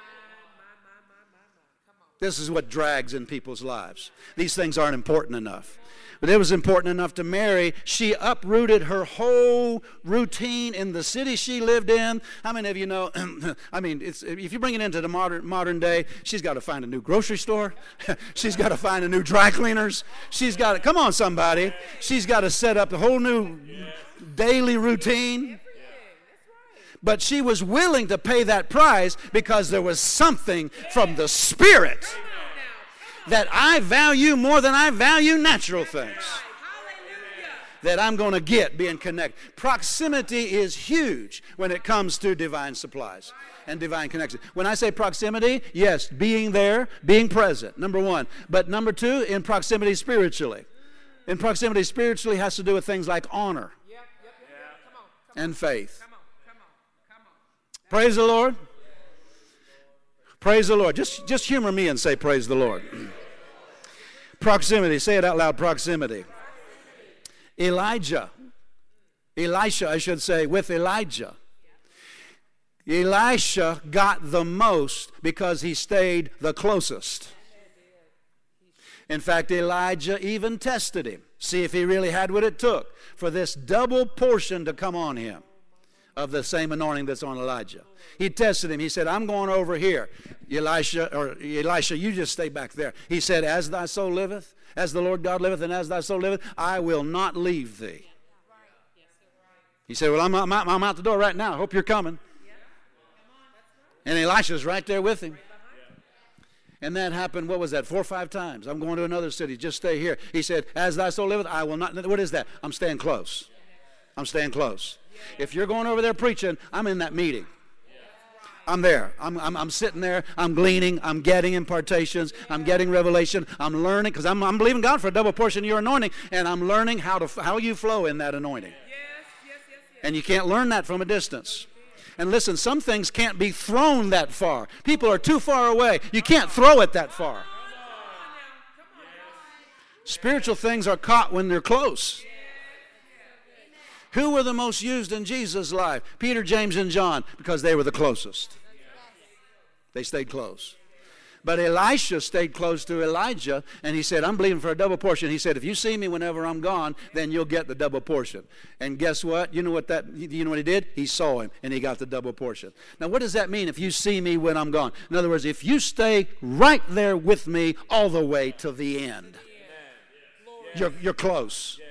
This is what drags in people's lives. These things aren't important enough. But it was important enough to Mary. She uprooted her whole routine in the city she lived in. How many of you know, I mean, it's, if you bring it into the modern, modern day, she's got to find a new grocery store. She's got to find a new dry cleaners. She's got to, come on somebody, she's got to set up a whole new daily routine. But she was willing to pay that price because there was something from the Spirit that I value more than I value natural things that I'm going to get being connected. Proximity is huge when it comes to divine supplies and divine connection. When I say proximity, yes, being there, being present, number one. But number two, in proximity spiritually. In proximity spiritually has to do with things like honor and faith. Praise the Lord. Praise the Lord. Just, just humor me and say praise the Lord. Proximity. Say it out loud. Proximity. Elijah. Elisha, I should say, with Elijah. Elisha got the most because he stayed the closest. In fact, Elijah even tested him. See if he really had what it took for this double portion to come on him of the same anointing that's on Elijah. He tested him. He said, I'm going over here. Elisha, or Elisha, you just stay back there. He said, as thy soul liveth, as the Lord God liveth, and as thy soul liveth, I will not leave thee. He said, well, I'm, I'm, out, I'm out the door right now. I hope you're coming. And Elisha's right there with him. And that happened, what was that, four or five times. I'm going to another city. Just stay here. He said, as thy soul liveth, I will not. What is that? I'm staying close. I'm staying close. If you're going over there preaching, I'm in that meeting. I'm there. I'm, I'm, I'm sitting there. I'm gleaning. I'm getting impartations. I'm getting revelation. I'm learning because I'm, I'm believing God for a double portion of your anointing, and I'm learning how to how you flow in that anointing. And you can't learn that from a distance. And listen, some things can't be thrown that far. People are too far away. You can't throw it that far. Spiritual things are caught when they're close. Who were the most used in Jesus' life? Peter, James, and John, because they were the closest. They stayed close. But Elisha stayed close to Elijah, and he said, I'm believing for a double portion. He said, if you see me whenever I'm gone, then you'll get the double portion. And guess what? You know what that? You know what he did? He saw him, and he got the double portion. Now, what does that mean, if you see me when I'm gone? In other words, if you stay right there with me all the way to the end, you're, you're close.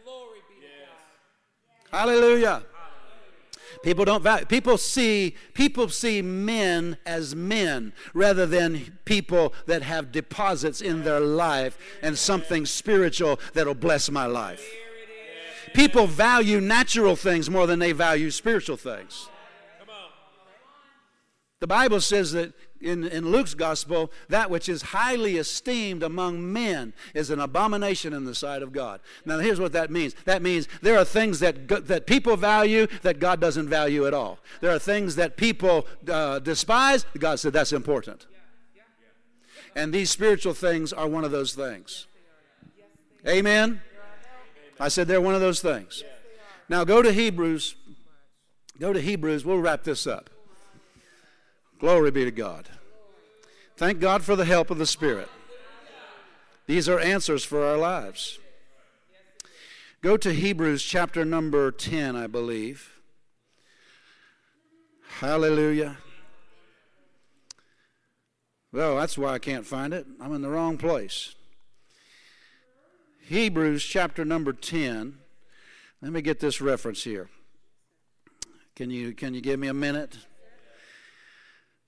Hallelujah. People don't value. People see people see men as men rather than people that have deposits in their life and something spiritual that'll bless my life. People value natural things more than they value spiritual things. The Bible says that in, in Luke's gospel, that which is highly esteemed among men is an abomination in the sight of God. Now, here's what that means. That means there are things that, that people value that God doesn't value at all. There are things that people uh, despise. God said that's important. And these spiritual things are one of those things. Amen? I said they're one of those things. Now, go to Hebrews. Go to Hebrews. We'll wrap this up. Glory be to God. Thank God for the help of the Spirit. These are answers for our lives. Go to Hebrews chapter number ten, I believe. Hallelujah. Well, that's why I can't find it. I'm in the wrong place. Hebrews chapter number ten. Let me get this reference here. Can you, can you give me a minute?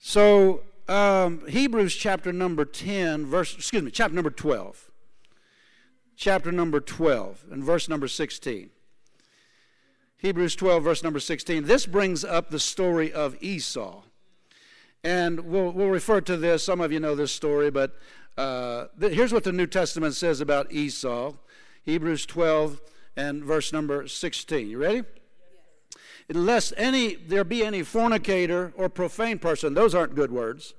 So um, Hebrews chapter number ten, verse, excuse me, chapter number twelve. Chapter number twelve and verse number sixteen. Hebrews twelve, verse number sixteen. This brings up the story of Esau. And we'll, we'll refer to this. Some of you know this story, but uh, th- here's what the New Testament says about Esau. Hebrews twelve and verse number sixteen. You ready? Unless any there be any fornicator or profane person, those aren't good words,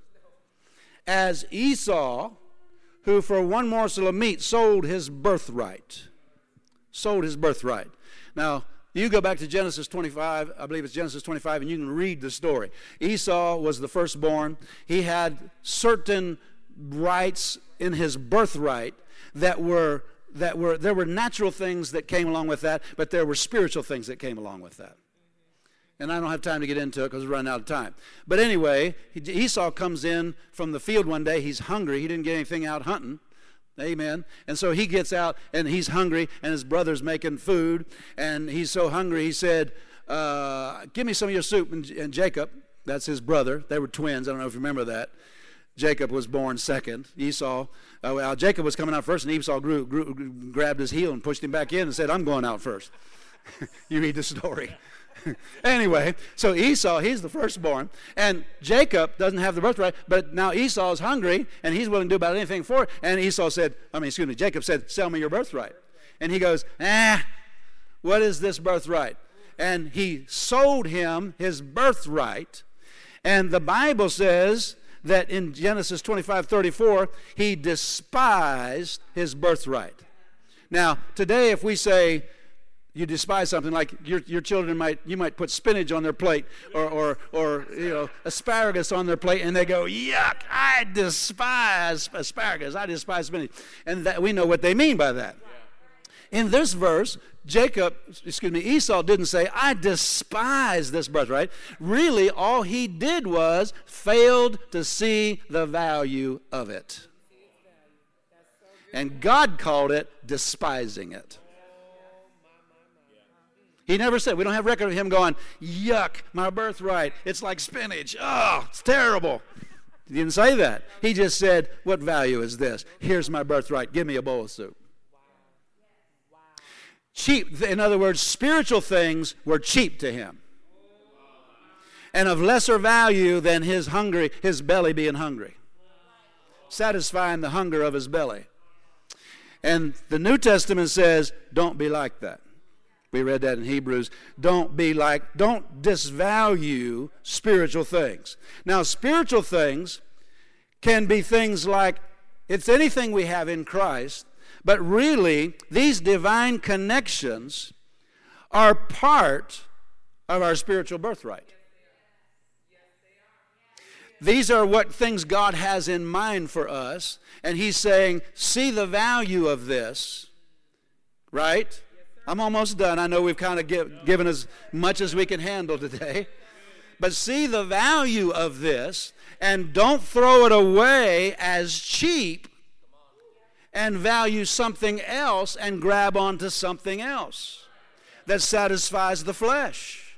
as Esau, who for one morsel of meat sold his birthright. Sold his birthright. Now, you go back to Genesis twenty-five, I believe it's Genesis twenty-five, and you can read the story. Esau was the firstborn. He had certain rights in his birthright that were, that were, there were natural things that came along with that, but there were spiritual things that came along with that. And I don't have time to get into it because we're running out of time. But anyway, Esau comes in from the field one day. He's hungry. He didn't get anything out hunting. Amen. And so he gets out and he's hungry, and his brother's making food. And he's so hungry, he said, uh, give me some of your soup. And, and Jacob, that's his brother. They were twins. I don't know if you remember that. Jacob was born second. Esau, uh, well, Jacob was coming out first, and Esau grew, grew, grew, grabbed his heel and pushed him back in and said, I'm going out first. You read the story. Anyway, so Esau, he's the firstborn, and Jacob doesn't have the birthright, but now Esau is hungry, and he's willing to do about anything for it, and Esau said, I mean, excuse me, Jacob said, sell me your birthright. And he goes, ah, what is this birthright? And he sold him his birthright, and the Bible says that in Genesis twenty-five thirty-four, he despised his birthright. Now, today if we say, you despise something, like your your children might, you might put spinach on their plate, or or or you know, asparagus on their plate, and they go, yuck, I despise asparagus, I despise spinach. And that, we know what they mean by that. In this verse, Jacob, excuse me, Esau didn't say, I despise this birthright. Really, all he did was failed to see the value of it. And God called it despising it. He never said, we don't have record of him going, yuck, my birthright, it's like spinach, oh, it's terrible. He didn't say that. He just said, what value is this? Here's my birthright, give me a bowl of soup. Cheap, in other words, spiritual things were cheap to him, and of lesser value than his hungry, his belly being hungry, satisfying the hunger of his belly. And the New Testament says, don't be like that. We read that in Hebrews. Don't be like, don't disvalue spiritual things. Now, spiritual things can be things like, it's anything we have in Christ, but really, these divine connections are part of our spiritual birthright. These are what things God has in mind for us, and He's saying, see the value of this, right? I'm almost done. I know we've kind of give, given as much as we can handle today. But see the value of this, and don't throw it away as cheap and value something else and grab onto something else that satisfies the flesh.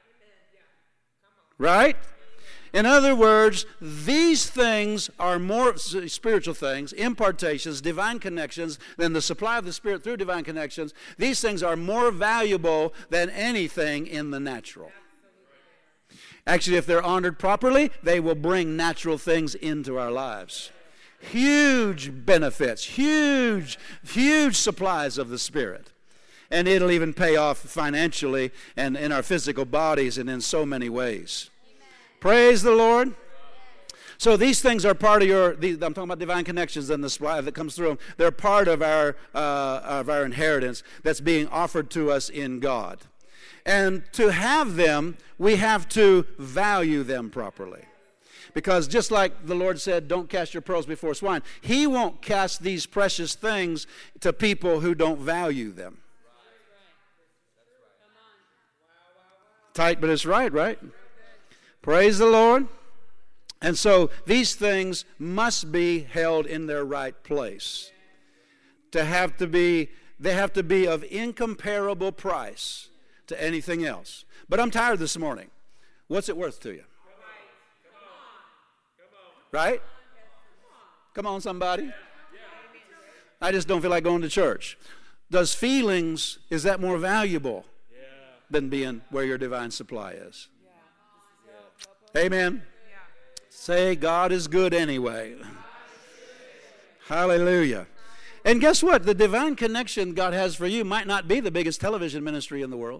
Right? In other words, these things are more spiritual things, impartations, divine connections, than the supply of the Spirit through divine connections. These things are more valuable than anything in the natural. Actually, if they're honored properly, they will bring natural things into our lives. Huge benefits, huge, huge supplies of the Spirit. And it'll even pay off financially and in our physical bodies and in so many ways. Praise the Lord. So these things are part of your, these, I'm talking about divine connections and the supply that comes through them. They're part of our, uh, of our inheritance that's being offered to us in God. And to have them, we have to value them properly. Because just like the Lord said, don't cast your pearls before swine, He won't cast these precious things to people who don't value them. Tight, but it's right, right? Praise the Lord. And so these things must be held in their right place. To have to be, they have to be of incomparable price to anything else. But I'm tired this morning. What's it worth to you? Right? Come on, somebody. I just don't feel like going to church. Does feelings, is that more valuable than being where your divine supply is? Amen. Say, God is good anyway. Hallelujah. And guess what? The divine connection God has for you might not be the biggest television ministry in the world.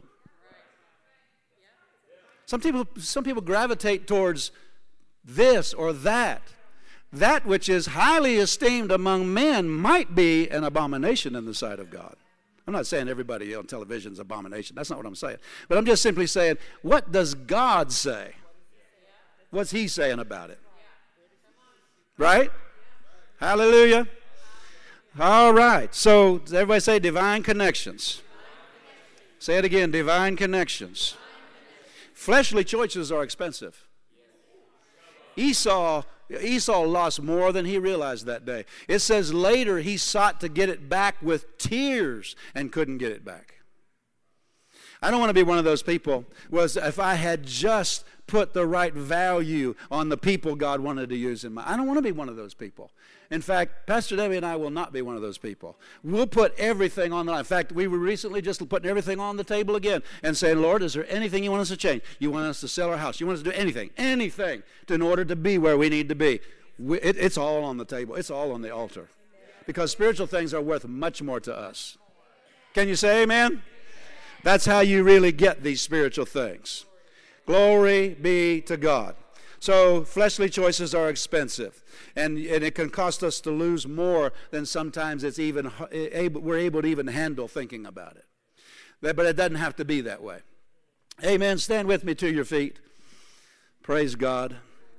Some people, some people gravitate towards this or that. That which is highly esteemed among men might be an abomination in the sight of God. I'm not saying everybody on television is abomination. That's not what I'm saying. But I'm just simply saying, what does God say? What's He saying about it? Right? Hallelujah. All right. So does everybody say divine connections? Say it again, divine connections. Fleshly choices are expensive. Esau, Esau lost more than he realized that day. It says later he sought to get it back with tears and couldn't get it back. I don't want to be one of those people. Was if I had just put the right value on the people God wanted to use in my. I don't want to be one of those people. In fact, Pastor Debbie and I will not be one of those people. We'll put everything on the line. In fact, we were recently just putting everything on the table again and saying, Lord, is there anything you want us to change? You want us to sell our house? You want us to do anything, anything to, in order to be where we need to be? We, it, it's all on the table. It's all on the altar. Because spiritual things are worth much more to us. Can you say amen? That's how you really get these spiritual things. Glory be to God. So fleshly choices are expensive, and, and it can cost us to lose more than sometimes it's even able, we're able to even handle thinking about it. But it doesn't have to be that way. Amen. Stand with me to your feet. Praise God.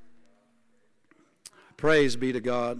Praise be to God.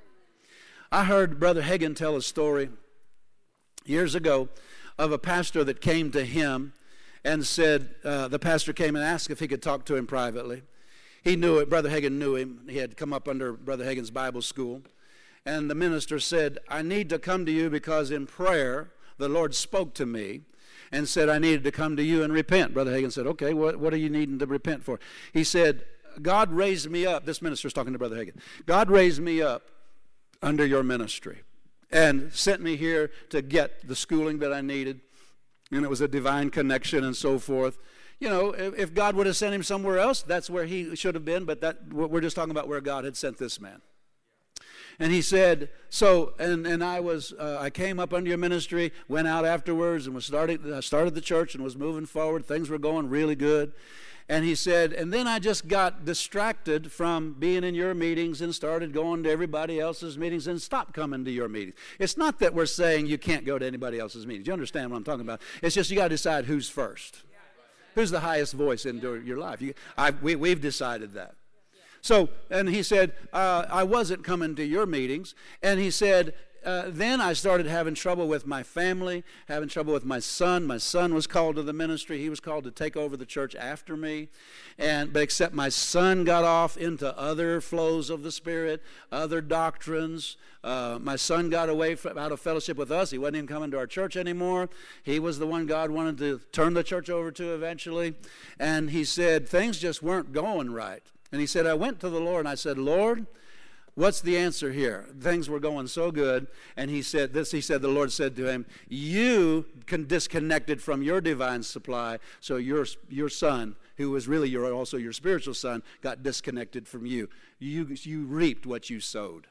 I heard Brother Hagin tell a story years ago of a pastor that came to him and said, uh, the pastor came and asked if he could talk to him privately. He knew it. Brother Hagin knew him. He had come up under Brother Hagin's Bible school. And the minister said, I need to come to you because in prayer the Lord spoke to me and said I needed to come to you and repent. Brother Hagin said, okay, what, what are you needing to repent for? He said, God raised me up. This minister is talking to Brother Hagin. God raised me up under your ministry and sent me here to get the schooling that I needed. And it was a divine connection and so forth. You know, if, if God would have sent him somewhere else, that's where he should have been. But that we're just talking about where God had sent this man. And he said, so, and, and I was, uh, I came up under your ministry, went out afterwards and was started, uh, started the church and was moving forward. Things were going really good. And he said, and then I just got distracted from being in your meetings and started going to everybody else's meetings and stopped coming to your meetings. It's not that we're saying you can't go to anybody else's meetings. You understand what I'm talking about? It's just you got to decide who's first. Who's the highest voice in your life? You, I, we, we've decided that. So, and he said, uh, I wasn't coming to your meetings. And he said, uh, then I started having trouble with my family, having trouble with my son. My son was called to the ministry. He was called to take over the church after me. And, but except my son got off into other flows of the Spirit, other doctrines. Uh, my son got away from, out of fellowship with us. He wasn't even coming to our church anymore. He was the one God wanted to turn the church over to eventually. And he said, things just weren't going right. And he said, I went to the Lord and I said, Lord, what's the answer here? Things were going so good. And he said this, he said, the Lord said to him, you can disconnected from your divine supply, so your, your son, who was really your, also your spiritual son, got disconnected from you. You, you reaped what you sowed.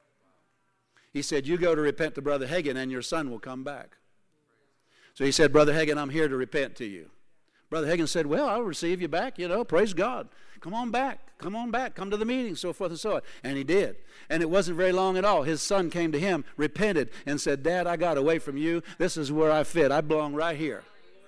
He said, you go to repent to Brother Hagin and your son will come back. So he said, Brother Hagin, I'm here to repent to you. Brother Hagin said, well, I'll receive you back, you know, praise God. Come on back, come on back, come to the meeting, so forth and so on. And he did. And it wasn't very long at all. His son came to him, repented, and said, Dad, I got away from you. This is where I fit. I belong right here.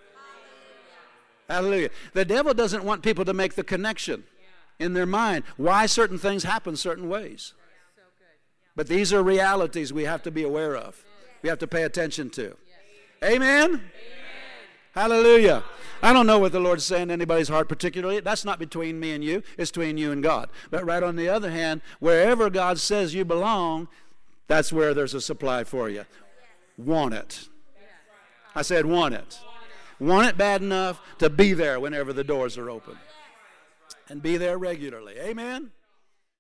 Hallelujah. Hallelujah. The devil doesn't want people to make the connection in their mind why certain things happen certain ways. But these are realities we have to be aware of. We have to pay attention to. Amen? Amen. Hallelujah. I don't know what the Lord's saying to anybody's heart particularly. That's not between me and you. It's between you and God. But right on the other hand, wherever God says you belong, that's where there's a supply for you. Want it. I said want it. Want it bad enough to be there whenever the doors are open. And be there regularly. Amen?